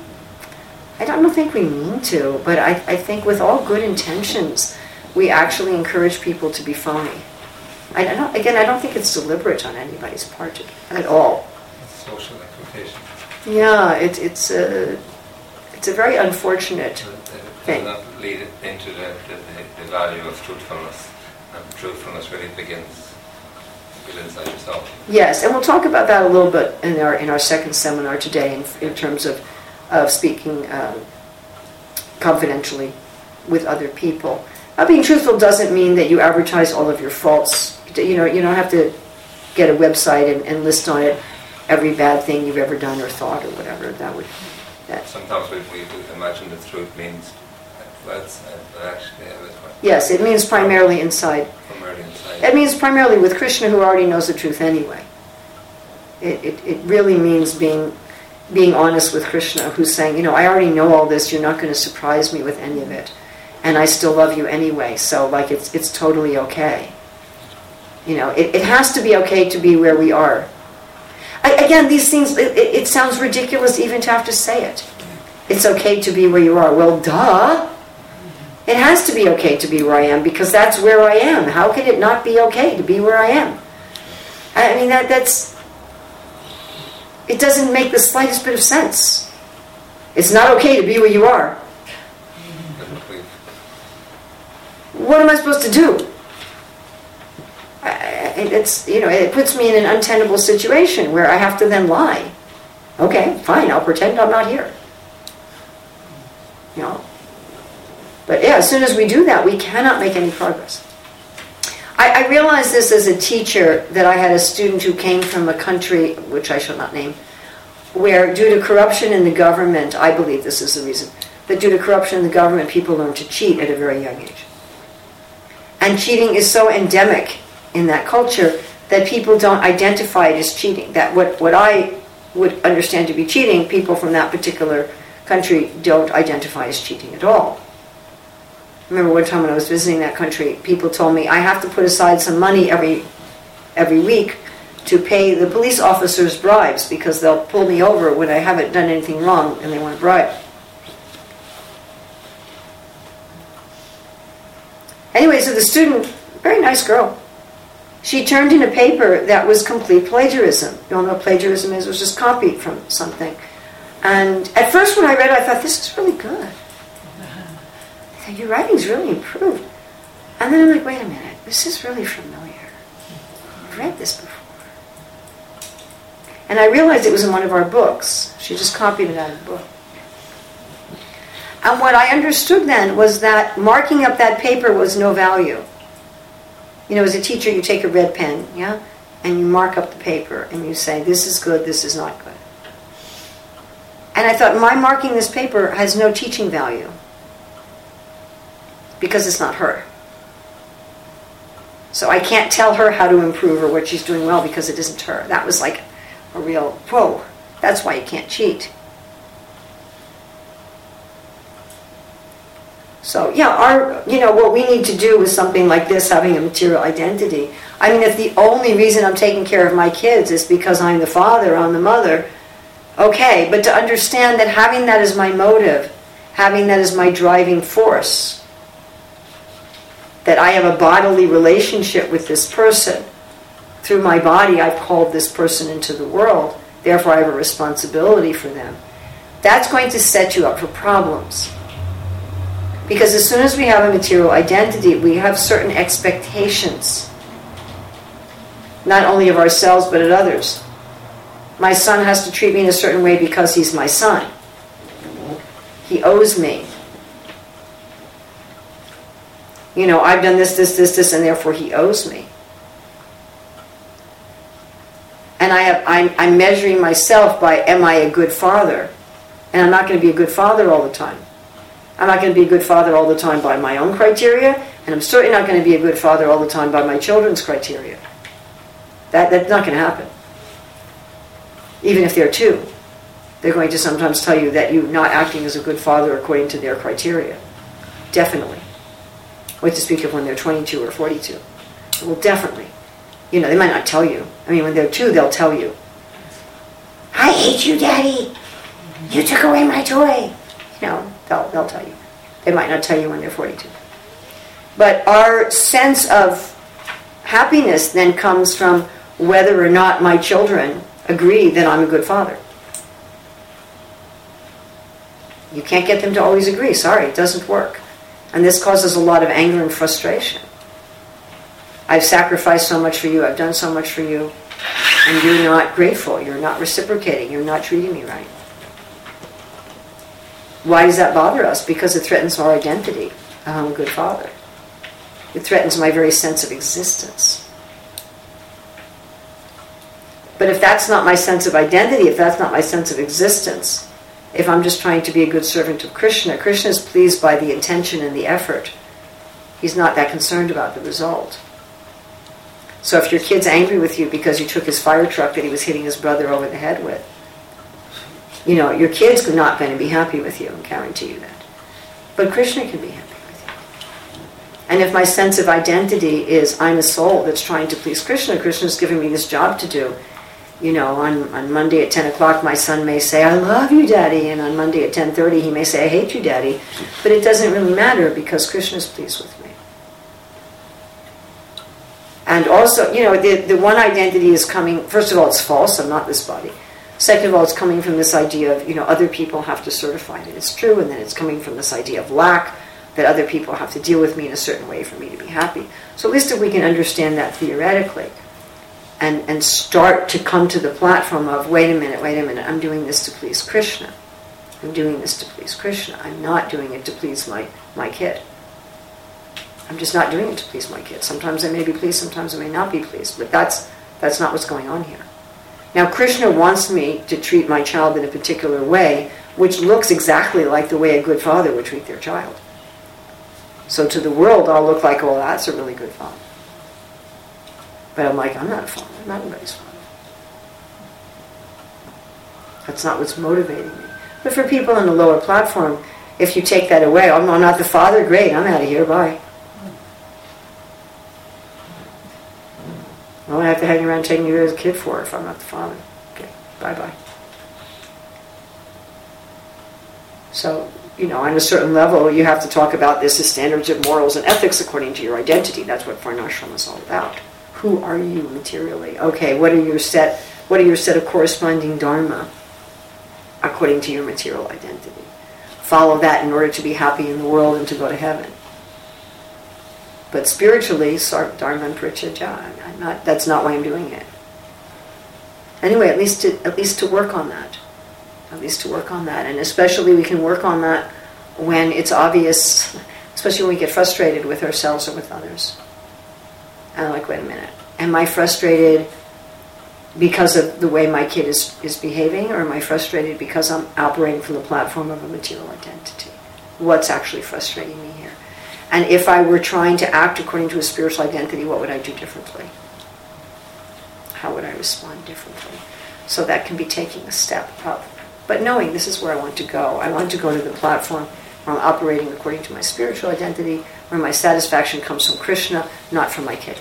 I don't think we mean to, but I, I think with all good intentions, we actually encourage people to be phony. I don't, again, I don't think it's deliberate on anybody's part at all.
It's social expectation.
Yeah, it, it's a it's a very unfortunate
It, it
thing.
does not lead it into the, the, the value of truthfulness. And truthfulness really begins, begins inside yourself.
Yes, and we'll talk about that a little bit in our in our second seminar today, in, in terms of of speaking uh, confidentially with other people. Uh, being truthful doesn't mean that you advertise all of your faults. You know, you don't have to get a website and, and list on it every bad thing you've ever done or thought or whatever. That would. That.
Sometimes we, we imagine that truth means well, it's, but actually, yeah, it's quite
Yes, it means primarily inside.
primarily inside.
It means primarily with Krishna, who already knows the truth anyway. It it, it really means being. being honest with Krishna, who's saying, you know, I already know all this, you're not going to surprise me with any of it. And I still love you anyway, so like it's it's totally okay. You know, it, it has to be okay to be where we are. I, again, these things, it, it, it sounds ridiculous even to have to say it. It's okay to be where you are. Well, duh. It has to be okay to be where I am, because that's where I am. How can it not be okay to be where I am? I mean, that that's... It doesn't make the slightest bit of sense. It's not okay to be where you are. What am I supposed to do? I, it's, you know, it puts me in an untenable situation where I have to then lie. Okay, fine, I'll pretend I'm not here. You know. But yeah, as soon as we do that, we cannot make any progress. I, I realized this as a teacher, that I had a student who came from a country, which I shall not name, where due to corruption in the government, I believe this is the reason, that due to corruption in the government, people learn to cheat at a very young age. And cheating is so endemic in that culture that people don't identify it as cheating. That what, what I would understand to be cheating, people from that particular country don't identify as cheating at all. I remember one time when I was visiting that country, people told me I have to put aside some money every every week to pay the police officers bribes because they'll pull me over when I haven't done anything wrong and they want a bribe. Anyway, so the student, very nice girl, she turned in a paper that was complete plagiarism. You all know what plagiarism is? It was just copied from something. And at first when I read it, I thought, this is really good. I thought, your writing's really improved. And then I'm like, wait a minute, this is really familiar. I've read this before. And I realized it was in one of our books. She just copied it out of the book. And what I understood then was that marking up that paper was no value. You know, as a teacher, you take a red pen, yeah, and you mark up the paper, and you say, this is good, this is not good. And I thought, my marking this paper has no teaching value because it's not her. So I can't tell her how to improve or what she's doing well because it isn't her. That was like a real, whoa, that's why you can't cheat. So yeah, our, you know, what we need to do with something like this, having a material identity. I mean, if the only reason I'm taking care of my kids is because I'm the father, I'm the mother, okay, but to understand that having that as my motive, having that as my driving force, that I have a bodily relationship with this person, through my body I've called this person into the world, therefore I have a responsibility for them, that's going to set you up for problems. Because as soon as we have a material identity, we have certain expectations, not only of ourselves but of others. My son has to treat me in a certain way because he's my son. He owes me. You know, I've done this, this, this, this, and therefore he owes me. And I have, I'm, I'm measuring myself by, am I a good father? And I'm not going to be a good father all the time. I'm not going to be a good father all the time by my own criteria, and I'm certainly not going to be a good father all the time by my children's criteria. That, that's not going to happen. Even if they're two, they're going to sometimes tell you that you're not acting as a good father according to their criteria. Definitely. What to speak of when they're twenty-two or forty-two. Well, definitely. You know, they might not tell you. I mean, when they're two, they'll tell you. I hate you, Daddy. You took away my toy. You know, they'll, they'll tell you. They might not tell you when they're forty-two. But our sense of happiness then comes from whether or not my children agree that I'm a good father. You can't get them to always agree. Sorry, it doesn't work. And this causes a lot of anger and frustration. I've sacrificed so much for you, I've done so much for you, and you're not grateful, you're not reciprocating, you're not treating me right. Why does that bother us? Because it threatens our identity. I'm a good father. It threatens my very sense of existence. But if that's not my sense of identity, if that's not my sense of existence, if I'm just trying to be a good servant of Krishna, Krishna is pleased by the intention and the effort. He's not that concerned about the result. So if your kid's angry with you because you took his fire truck that he was hitting his brother over the head with, you know, your kid's not going to be happy with you, I guarantee you that. But Krishna can be happy with you. And if my sense of identity is I'm a soul that's trying to please Krishna, Krishna's giving me this job to do. You know, on, on Monday at ten o'clock, my son may say, I love you, Daddy. And on Monday at ten thirty, he may say, I hate you, Daddy. But it doesn't really matter because Krishna's pleased with me. And also, you know, the, the one identity is coming, first of all, it's false, I'm not this body. Second of all, it's coming from this idea of, you know, other people have to certify that it's true, and then it's coming from this idea of lack, that other people have to deal with me in a certain way for me to be happy. So at least if we can understand that theoretically, and, and start to come to the platform of, wait a minute, wait a minute, I'm doing this to please Krishna. I'm doing this to please Krishna. I'm not doing it to please my, my kid. I'm just not doing it to please my kids. Sometimes I may be pleased, sometimes I may not be pleased, but that's that's not what's going on here. Now, Krishna wants me to treat my child in a particular way, which looks exactly like the way a good father would treat their child. So to the world, I'll look like, oh, that's a really good father. But I'm like, I'm not a father. I'm not anybody's father. That's not what's motivating me. But for people on the lower platform, if you take that away, oh, I'm not the father, great, I'm out of here, bye. I don't have to hang around taking you as a kid for if I'm not the father. Okay, bye-bye. So, you know, on a certain level, you have to talk about this as standards of morals and ethics according to your identity. That's what Varnashram is all about. Who are you materially? Okay, what are your set? What are your set of corresponding dharma according to your material identity? Follow that in order to be happy in the world and to go to heaven. But spiritually, dharma and parityajya, I'm not. That's not why I'm doing it. Anyway, at least to at least to work on that. At least to work on that, and especially we can work on that when it's obvious, especially when we get frustrated with ourselves or with others. And I'm like, wait a minute, am I frustrated because of the way my kid is, is behaving, or am I frustrated because I'm operating from the platform of a material identity? What's actually frustrating me here? And if I were trying to act according to a spiritual identity, what would I do differently? How would I respond differently? So that can be taking a step up. But knowing this is where I want to go. I want to go to the platform where I'm operating according to my spiritual identity, where my satisfaction comes from Krishna, not from my kid.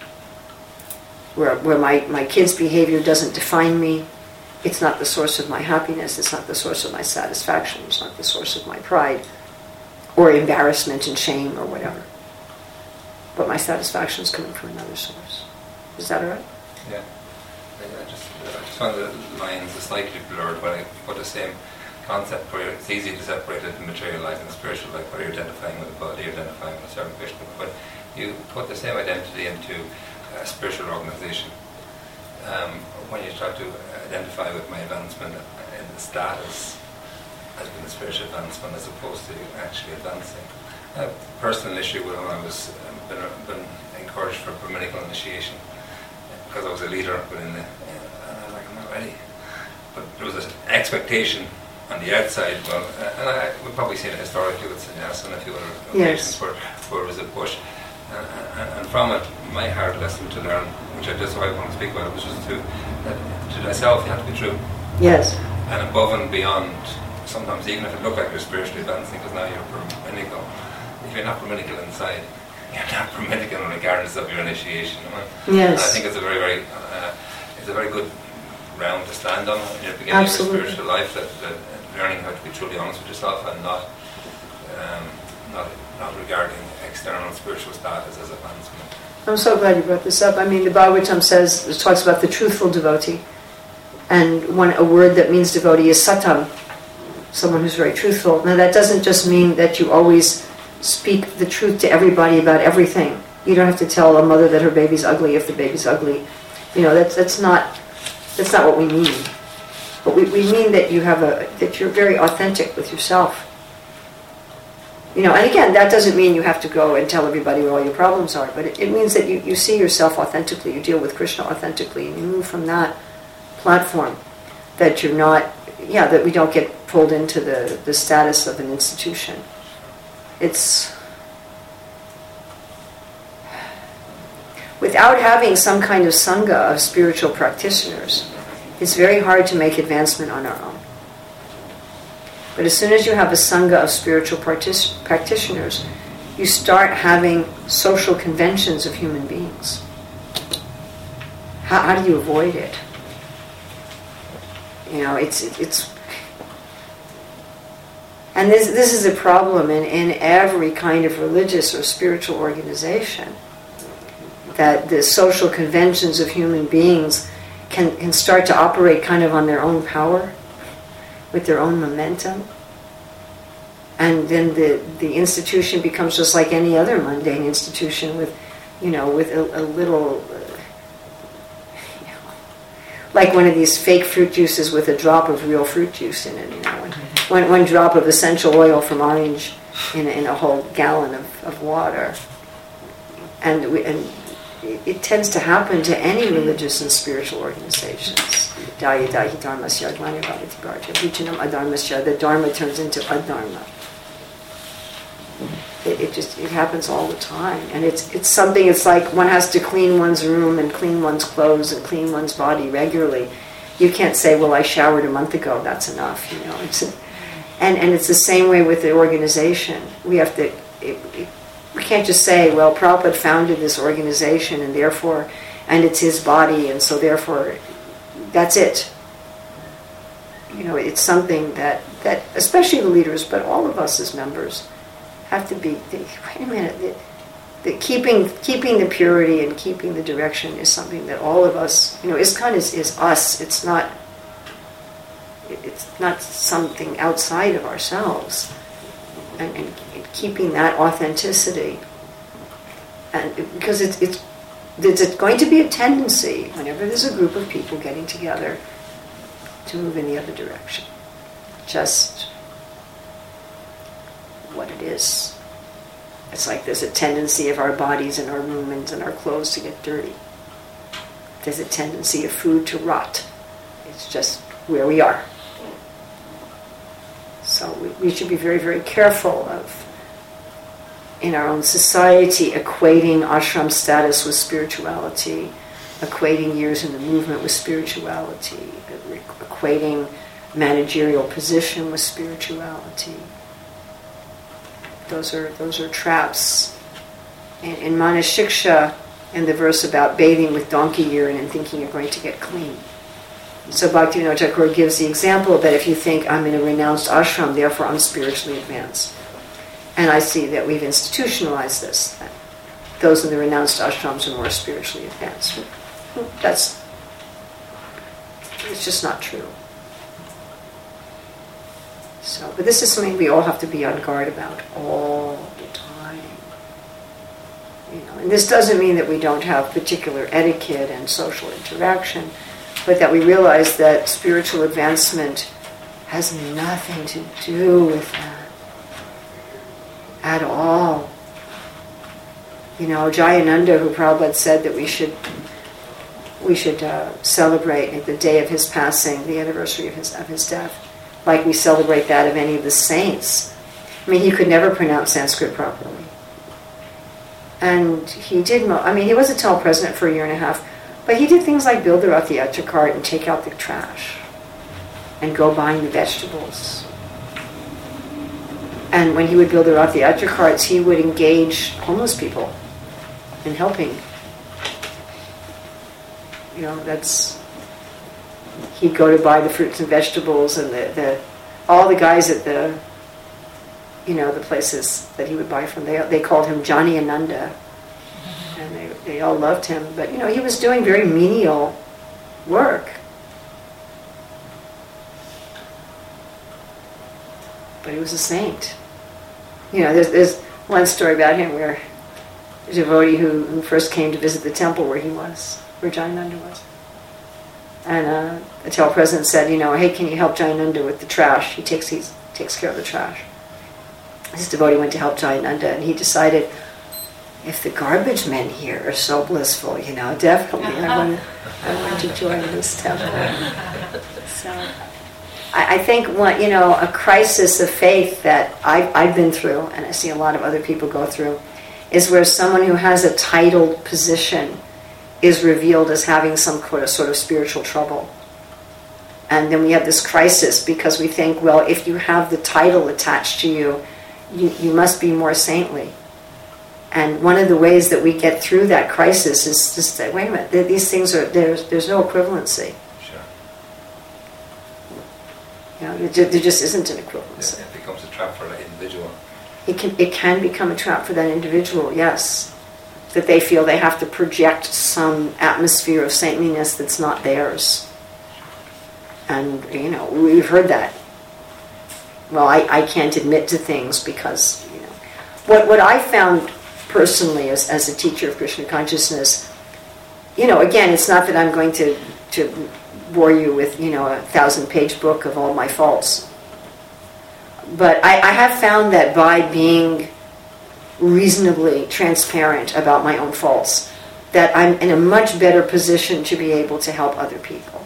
Where, where my, my kid's behavior doesn't define me. It's not the source of my happiness. It's not the source of my satisfaction. It's not the source of my pride or embarrassment and shame or whatever. But my satisfaction is coming from another source. Is that all right?
Yeah. I just, I just found the lines are slightly blurred when I put the same concept where it's easy to separate it in material life and spiritual life, where you're identifying with the body, you're identifying with a certain Krishna, but you put the same identity into a spiritual organization. Um, when you try to identify with my advancement in the status as being a spiritual advancement as opposed to actually advancing. A personal issue when I was um, been, been encouraged for Brahminical initiation because I was a leader within the, uh, and I was like, I'm not ready. But there was an expectation on the outside, well, uh, and I would probably see it historically with sannyasa and a few other occasions yes. where, where there was a push. Uh, and, and from it, my hard lesson to learn, which I just so I want to speak about, was just to, that to thyself you have to be true.
Yes.
And above and beyond, sometimes even if it looked like you're spiritually advancing, because now you're Brahminical, if you're not Brahminical inside, you're not Brahminical regardless of your initiation. You know? Yes. And I think it's a very, very, uh, it's a very good ground to stand on in the beginning Absolutely. Of your spiritual life. That, that learning how to be truly honest with yourself and not, um, not, not regarding external spiritual status as advancement.
I'm so glad you brought this up. I mean, the Bhagavatam says, it talks about the truthful devotee, and one a word that means devotee is satam. Someone who's very truthful. Now that doesn't just mean that you always speak the truth to everybody about everything. You don't have to tell a mother that her baby's ugly if the baby's ugly. You know, that's that's not that's not what we mean. But we, we mean that you have a that you're very authentic with yourself. You know, and again, that doesn't mean you have to go and tell everybody what all your problems are, but it, it means that you, you see yourself authentically, you deal with Krishna authentically, and you move from that platform. That you're not yeah, that we don't get pulled into the, the status of an institution. It's without having some kind of sangha of spiritual practitioners, it's very hard to make advancement on our own. But as soon as you have a sangha of spiritual partic- practitioners, you start having social conventions of human beings. How, how do you avoid it? You know, it's it's, and this this is a problem in, in every kind of religious or spiritual organization, that the social conventions of human beings can, can start to operate kind of on their own power, with their own momentum, and then the, the institution becomes just like any other mundane institution with, you know, with a, a little... like one of these fake fruit juices with a drop of real fruit juice in it, you know, one, one, one drop of essential oil from orange in a, in a whole gallon of, of water. And, we, and it, it tends to happen to any religious and spiritual organizations. Daya dahi dharmasya advani bhavati bharja. Vichanam adharmasya. The dharma turns into adharma. It, it just it happens all the time, and it's it's something. It's like one has to clean one's room and clean one's clothes and clean one's body regularly. You can't say, "Well, I showered a month ago. That's enough." You know, it's a, and and it's the same way with the organization. We have to. It, it, we can't just say, "Well, Prabhupada founded this organization, and therefore, and it's his body, and so therefore, that's it." You know, it's something that that especially the leaders, but all of us as members, have to be, wait a minute, the, the keeping keeping the purity and keeping the direction is something that all of us, you know, ISKCON is, is us. It's not it's not something outside of ourselves. And, and keeping that authenticity. And because it's, it's, it's going to be a tendency, whenever there's a group of people getting together, to move in the other direction. Just what it is. It's like there's a tendency of our bodies and our movements and our clothes to get dirty. There's a tendency of food to rot. It's just where we are. So we, we should be very, very careful of, in our own society, equating ashram status with spirituality, equating years in the movement with spirituality, equating managerial position with spirituality. Those are those are traps. In, in Manashiksha, in the verse about bathing with donkey urine and thinking you're going to get clean. So Bhaktivinoda Thakur gives the example that if you think I'm in a renounced ashram, therefore I'm spiritually advanced. And I see that we've institutionalized this. That those in the renounced ashrams are more spiritually advanced. That's, it's just not true. So, but this is something we all have to be on guard about all the time. You know, and this doesn't mean that we don't have particular etiquette and social interaction, but that we realize that spiritual advancement has nothing to do with that at all. You know, Jayananda, who Prabhupada said that we should we should uh, celebrate the day of his passing, the anniversary of his of his death, like we celebrate that of any of the saints. I mean, he could never pronounce Sanskrit properly. And he did, mo- I mean, he was a T E L president for a year and a half, but he did things like build the Rath Yatra cart and take out the trash and go buying the vegetables. And when he would build the Rath Yatra carts, he would engage homeless people in helping. You know, that's... He'd go to buy the fruits and vegetables, and the, the all the guys at the, you know, the places that he would buy from, they they called him Johnny Ananda, and they they all loved him. But you know, he was doing very menial work. But he was a saint. You know, there's there's one story about him where a devotee who, who first came to visit the temple where he was, where Jayananda was. And uh, the T E L president said, you know, hey, can you help Jayananda with the trash? He takes he takes care of the trash. This devotee went to help Jayananda, and he decided, if the garbage men here are so blissful, you know, definitely I want, I want to join this temple. So I, I think, one, you know, a crisis of faith that I've, I've been through, and I see a lot of other people go through, is where someone who has a titled position is revealed as having some sort of spiritual trouble. And then we have this crisis because we think, well, if you have the title attached to you, you, you must be more saintly. And one of the ways that we get through that crisis is to say, wait a minute, these things are, there's, there's no equivalency.
Sure.
You know, there just isn't an equivalency.
It becomes a trap for that individual.
It can, it can become a trap for that individual, yes. That they feel they have to project some atmosphere of saintliness that's not theirs. And, you know, we've heard that. Well, I, I can't admit to things because, you know. What what I found personally as, as a teacher of Krishna consciousness, you know, again, it's not that I'm going to, to bore you with, you know, a thousand-page book of all my faults. But I, I have found that by being reasonably transparent about my own faults, that I'm in a much better position to be able to help other people.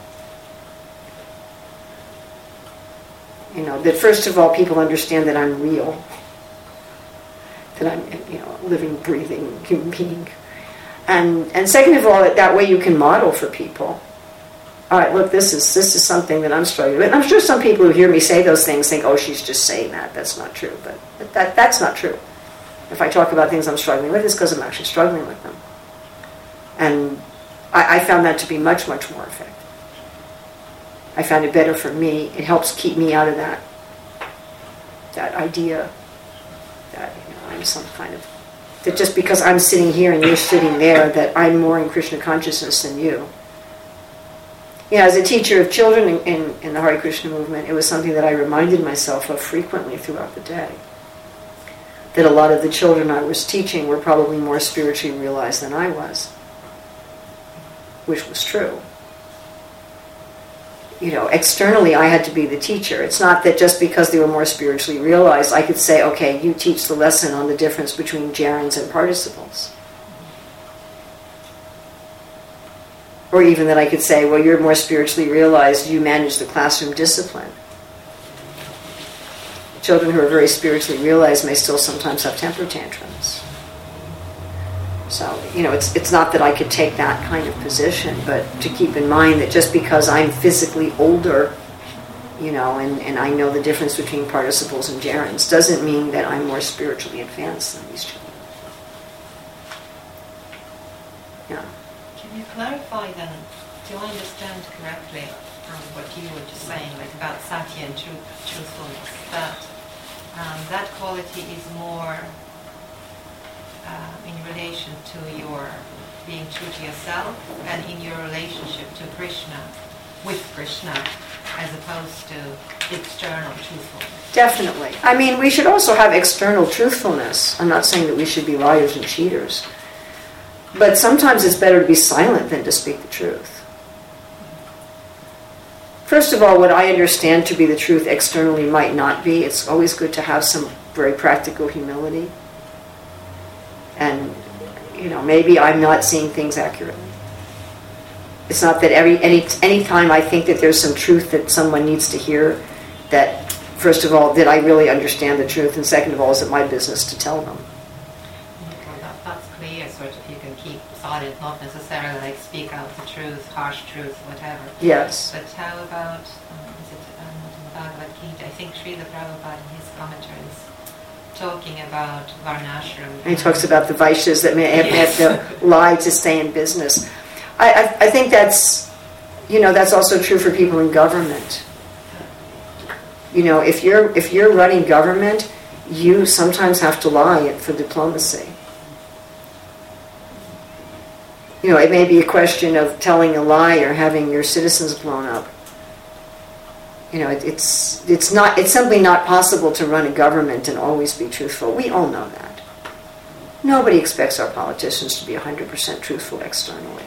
You know, that first of all, people understand that I'm real, that I'm, you know, a living, breathing human being. And and second of all, that way you can model for people. All right, look, this is this is something that I'm struggling with. And I'm sure some people who hear me say those things think, oh, she's just saying that. That's not true. But that that's not true. If I talk about things I'm struggling with, it's because I'm actually struggling with them. And I, I found that to be much, much more effective. I found it better for me. It helps keep me out of that that idea that, you know, I'm some kind of, that just because I'm sitting here and you're sitting there, that I'm more in Krishna consciousness than you. You know, as a teacher of children in, in, in the Hare Krishna movement, it was something that I reminded myself of frequently throughout the day. That a lot of the children I was teaching were probably more spiritually realized than I was. Which was true. You know, externally I had to be the teacher. It's not that just because they were more spiritually realized, I could say, okay, you teach the lesson on the difference between gerunds and participles. Or even that I could say, well, you're more spiritually realized, you manage the classroom discipline. Children who are very spiritually realized may still sometimes have temper tantrums. So, you know, it's it's not that I could take that kind of position, but to keep in mind that just because I'm physically older, you know, and, and I know the difference between participles and gerunds, doesn't mean that I'm more spiritually advanced than these children. Yeah.
Can you clarify then, do I understand correctly from what you were just saying, like about satya and truth, truthfulness, that um, that quality is more Uh, in relation to your being true to yourself and in your relationship to Krishna, with Krishna, as opposed to external truthfulness?
Definitely. I mean, we should also have external truthfulness. I'm not saying that we should be liars and cheaters. But sometimes it's better to be silent than to speak the truth. First of all, what I understand to be the truth externally might not be. It's always good to have some very practical humility. And, you know, maybe I'm not seeing things accurately. It's not that every any any time I think that there's some truth that someone needs to hear, that, first of all, that I really understand the truth, and second of all, is it my business to tell them?
Well, that, that's clear, sort of, you can keep silent, not necessarily like speak out the truth, harsh truth, whatever.
Yes.
But how about, um, is it um, Bhagavad Gita? I think Srila Prabhupada in his commentaries talking about Varnashram.
And he talks about the Vaishyas that may have,
Yes.
have to lie to stay in business. I, I, I think that's, you know, that's also true for people in government. You know, if you're if you're running government, you sometimes have to lie for diplomacy. You know, it may be a question of telling a lie or having your citizens blown up. You know, it, it's it's not it's simply not possible to run a government and always be truthful. We all know that. Nobody expects our politicians to be one hundred percent truthful externally.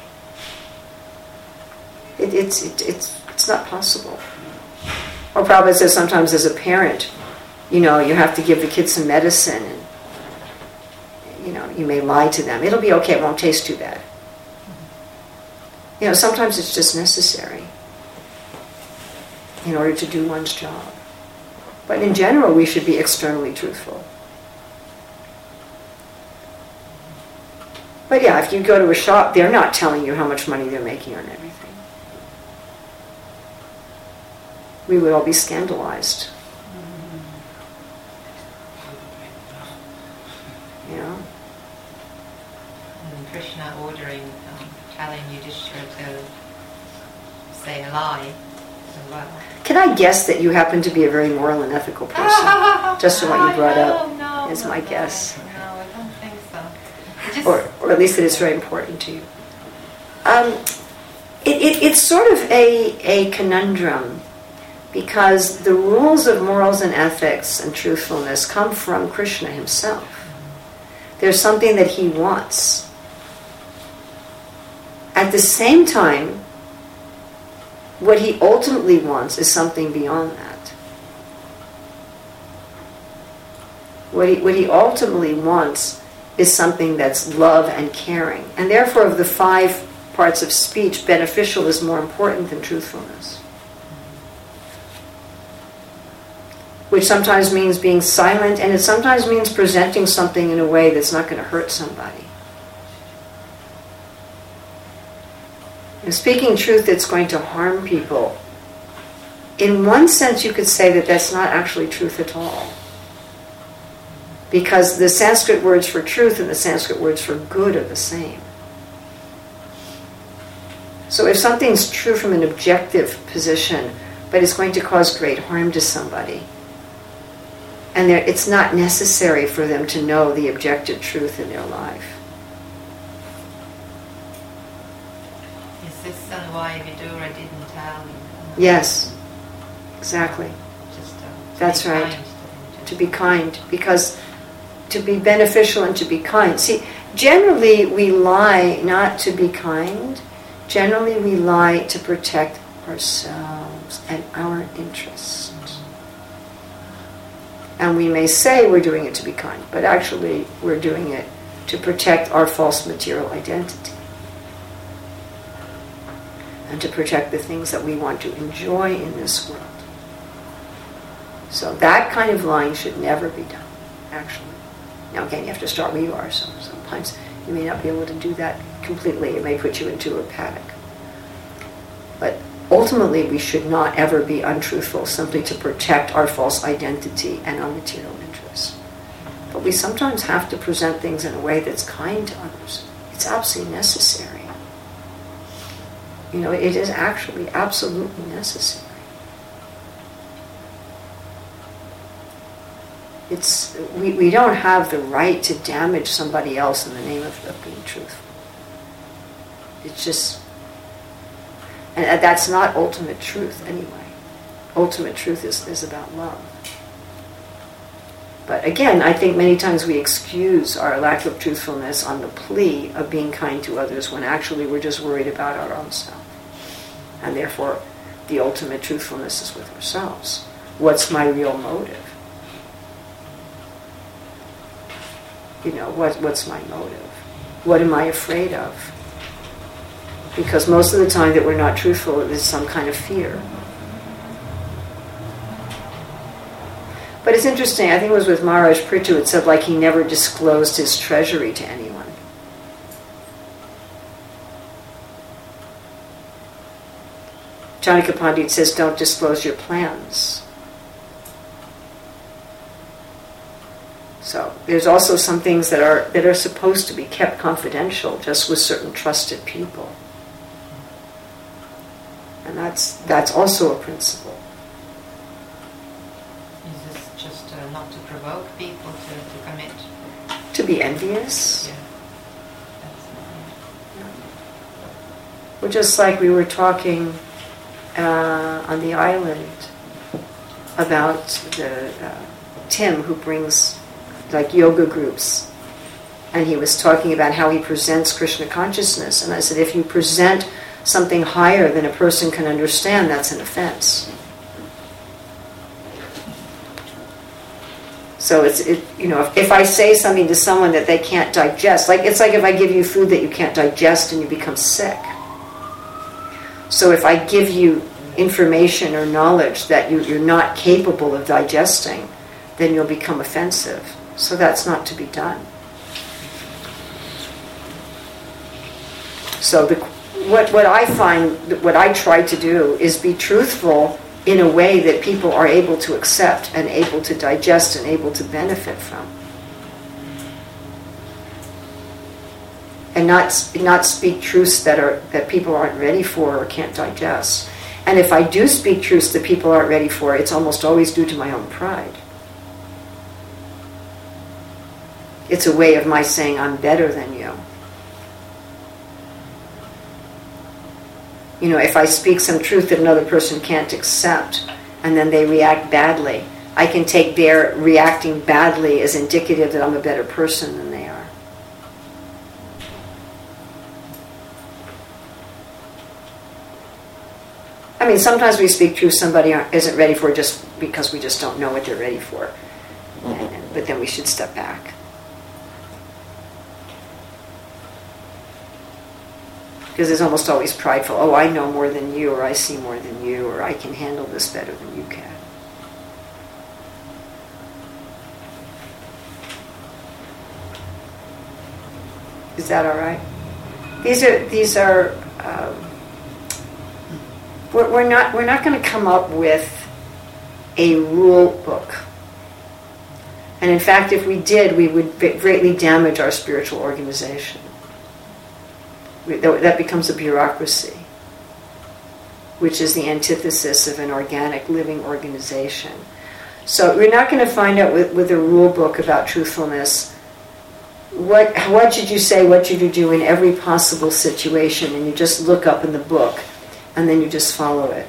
It, it's it, it's it's not possible. Or Prabhupada says sometimes as a parent, you know, you have to give the kids some medicine, and you know, you may lie to them. It'll be okay. It won't taste too bad. You know, sometimes it's just necessary in order to do one's job. But in general, we should be externally truthful. But yeah, if you go to a shop, they're not telling you how much money they're making on everything. We would all be scandalized. You know?
And Krishna ordering, um, telling Yudhishthira to say a lie as well.
Can I guess that you happen to be a very moral and ethical person? Just from what you brought up,
no,
is
no,
my
no,
guess.
No, I don't think so. It just,
Or, or at least that it's very important to you. Um, it, it, it's sort of a, a conundrum, because the rules of morals and ethics and truthfulness come from Krishna himself. There's something that he wants. At the same time, what he ultimately wants is something beyond that. What he, what he ultimately wants is something that's love and caring. And therefore, of the five parts of speech, beneficial is more important than truthfulness. Which sometimes means being silent, and it sometimes means presenting something in a way that's not going to hurt somebody. And speaking truth that's going to harm people, in one sense you could say that that's not actually truth at all. Because the Sanskrit words for truth and the Sanskrit words for good are the same. So if something's true from an objective position, but it's going to cause great harm to somebody, and it's not necessary for them to know the objective truth in their life.
Is this uh, why Vidura didn't tell?
Yes, exactly.
Just, uh,
That's right. To be kind, because to be beneficial and to be kind. See, generally we lie not to be kind. Generally we lie to protect ourselves and our interests. And we may say we're doing it to be kind, but actually we're doing it to protect our false material identity. And to protect the things that we want to enjoy in this world. So that kind of lying should never be done, actually. Now again, you have to start where you are, so sometimes you may not be able to do that completely. It may put you into a panic. But ultimately, we should not ever be untruthful simply to protect our false identity and our material interests. But we sometimes have to present things in a way that's kind to others. It's absolutely necessary. You know, it is actually absolutely necessary. It's we, we don't have the right to damage somebody else in the name of, of being truthful. It's just, and that's not ultimate truth anyway. Ultimate truth is, is about love. But again, I think many times we excuse our lack of truthfulness on the plea of being kind to others when actually we're just worried about our own self. And therefore, the ultimate truthfulness is with ourselves. What's my real motive? You know, what, what's my motive? What am I afraid of? Because most of the time that we're not truthful, there's some kind of fear. But it's interesting, I think it was with Maharaj Prithu, it said like he never disclosed his treasury to anyone. Janaka Pandit says don't disclose your plans. So there's also some things that are that are supposed to be kept confidential, just with certain trusted people. And that's that's also a principle.
Is this just uh, not to provoke people to, to commit?
To be envious.
Yeah. That's,
yeah. Well, just like we were talking uh, on the island about the uh, Tim who brings like yoga groups, and he was talking about how he presents Krishna consciousness, and I said if you present something higher than a person can understand, that's an offense. So it's it, you know if, if I say something to someone that they can't digest, like it's like if I give you food that you can't digest and you become sick. So if I give you information or knowledge that you, you're not capable of digesting, then you'll become offensive. So that's not to be done. So the, what what I find, what I try to do is be truthful in a way that people are able to accept and able to digest and able to benefit from. And not not speak truths that are that people aren't ready for or can't digest. And if I do speak truths that people aren't ready for, it's almost always due to my own pride. It's a way of my saying I'm better than you. You know, if I speak some truth that another person can't accept, and then they react badly, I can take their reacting badly as indicative that I'm a better person than they are. I mean, sometimes we speak truth somebody isn't ready for just because we just don't know what they're ready for. And, but then we should step back. Because it's almost always prideful. Oh, I know more than you, or I see more than you, or I can handle this better than you can. Is that all right? These are these are. Um, we're, we're not we're not going to come up with a rule book. And in fact, if we did, we would greatly damage our spiritual organization. We, that becomes a bureaucracy, which is the antithesis of an organic living organization. So we're not going to find out with, with a rule book about truthfulness what what should you say, what should you do in every possible situation, and you just look up in the book and then you just follow it.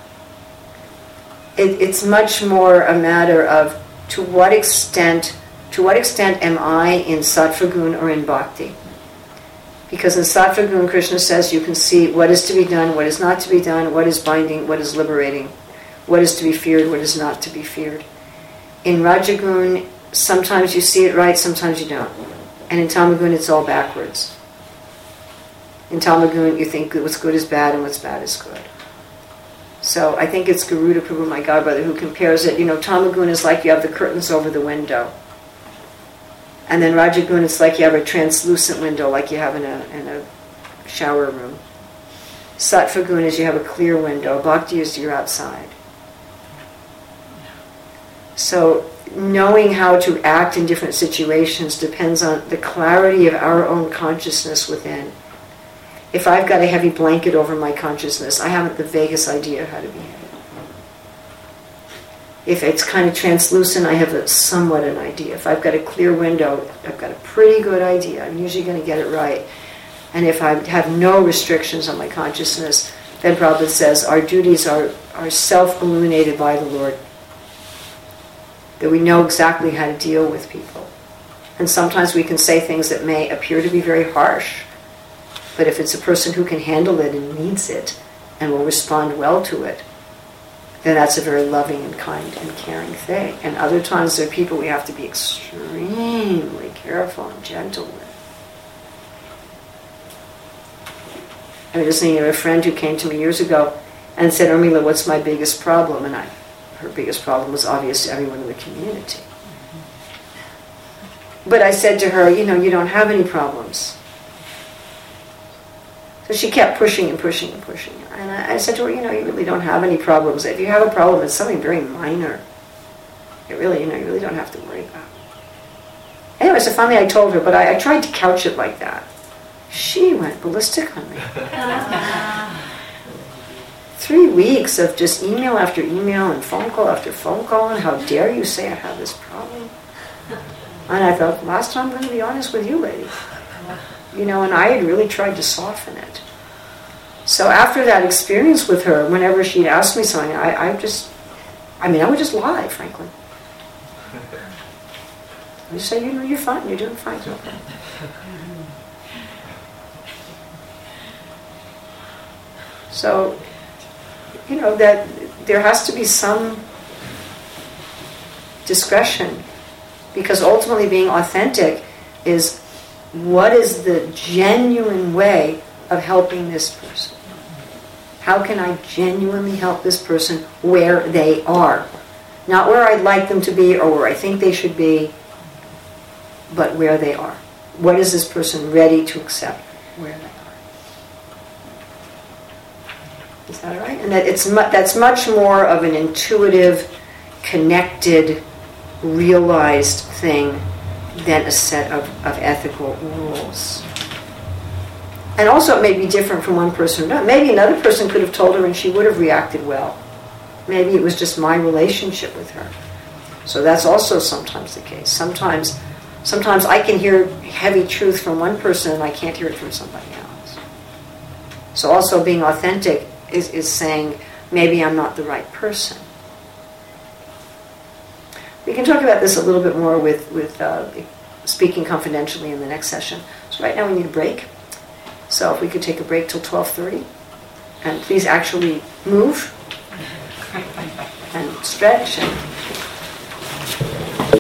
it it's much more a matter of to what extent to what extent am I in Sattva Gun or in Bhakti? Because in Sattva Gun, Krishna says you can see what is to be done, what is not to be done, what is binding, what is liberating, what is to be feared, what is not to be feared. In Rajagun, sometimes you see it right, sometimes you don't. And in Tamagun, it's all backwards. In Tamagun, you think what's good is bad and what's bad is good. So I think it's Garuda Prabhu, my godbrother, who compares it. You know, Tamagun is like you have the curtains over the window. And then Rajagun, it's like you have a translucent window, like you have in a, in a shower room. Sattva Gun is you have a clear window. Bhakti is you're outside. So knowing how to act in different situations depends on the clarity of our own consciousness within. If I've got a heavy blanket over my consciousness, I haven't the vaguest idea how to behave. If it's kind of translucent, I have a, somewhat an idea. If I've got a clear window, I've got a pretty good idea. I'm usually going to get it right. And if I have no restrictions on my consciousness, then Prabhupada says our duties are, are self-illuminated by the Lord. That we know exactly how to deal with people. And sometimes we can say things that may appear to be very harsh, but if it's a person who can handle it and needs it and will respond well to it, then that's a very loving and kind and caring thing. And other times there are people we have to be extremely careful and gentle with. I was just thinking of a friend who came to me years ago and said, Urmila, what's my biggest problem? And I Her biggest problem was obvious to everyone in the community. But I said to her, you know, you don't have any problems. So she kept pushing and pushing and pushing. And I, I said to her, you know, you really don't have any problems. If you have a problem, it's something very minor. It really, you know, you really don't have to worry about. Anyway, so finally I told her, but I, I tried to couch it like that. She went ballistic on me. Three weeks of just email after email and phone call after phone call, and how dare you say I have this problem? And I thought, last time I'm going to be honest with you, lady. You know, and I had really tried to soften it. So after that experience with her, whenever she'd ask me something, I, I just, I mean, I would just lie, frankly. I just say, you know, you're fine, you're doing fine. Okay. So, you know, that there has to be some discretion, because ultimately being authentic is what is the genuine way of helping this person? How can I genuinely help this person where they are? Not where I'd like them to be or where I think they should be, but where they are. What is this person ready to accept where they are? Is that all right? And that it's mu- that's much more of an intuitive, connected, realized thing than a set of, of ethical rules. And also it may be different from one person to another. Maybe another person could have told her and she would have reacted well. Maybe it was just my relationship with her. So that's also sometimes the case. Sometimes sometimes I can hear heavy truth from one person and I can't hear it from somebody else. So also being authentic is, is saying, maybe I'm not the right person. We can talk about this a little bit more with, with uh, speaking confidentially in the next session. So right now we need a break. So if we could take a break till twelve thirty. And please actually move and stretch and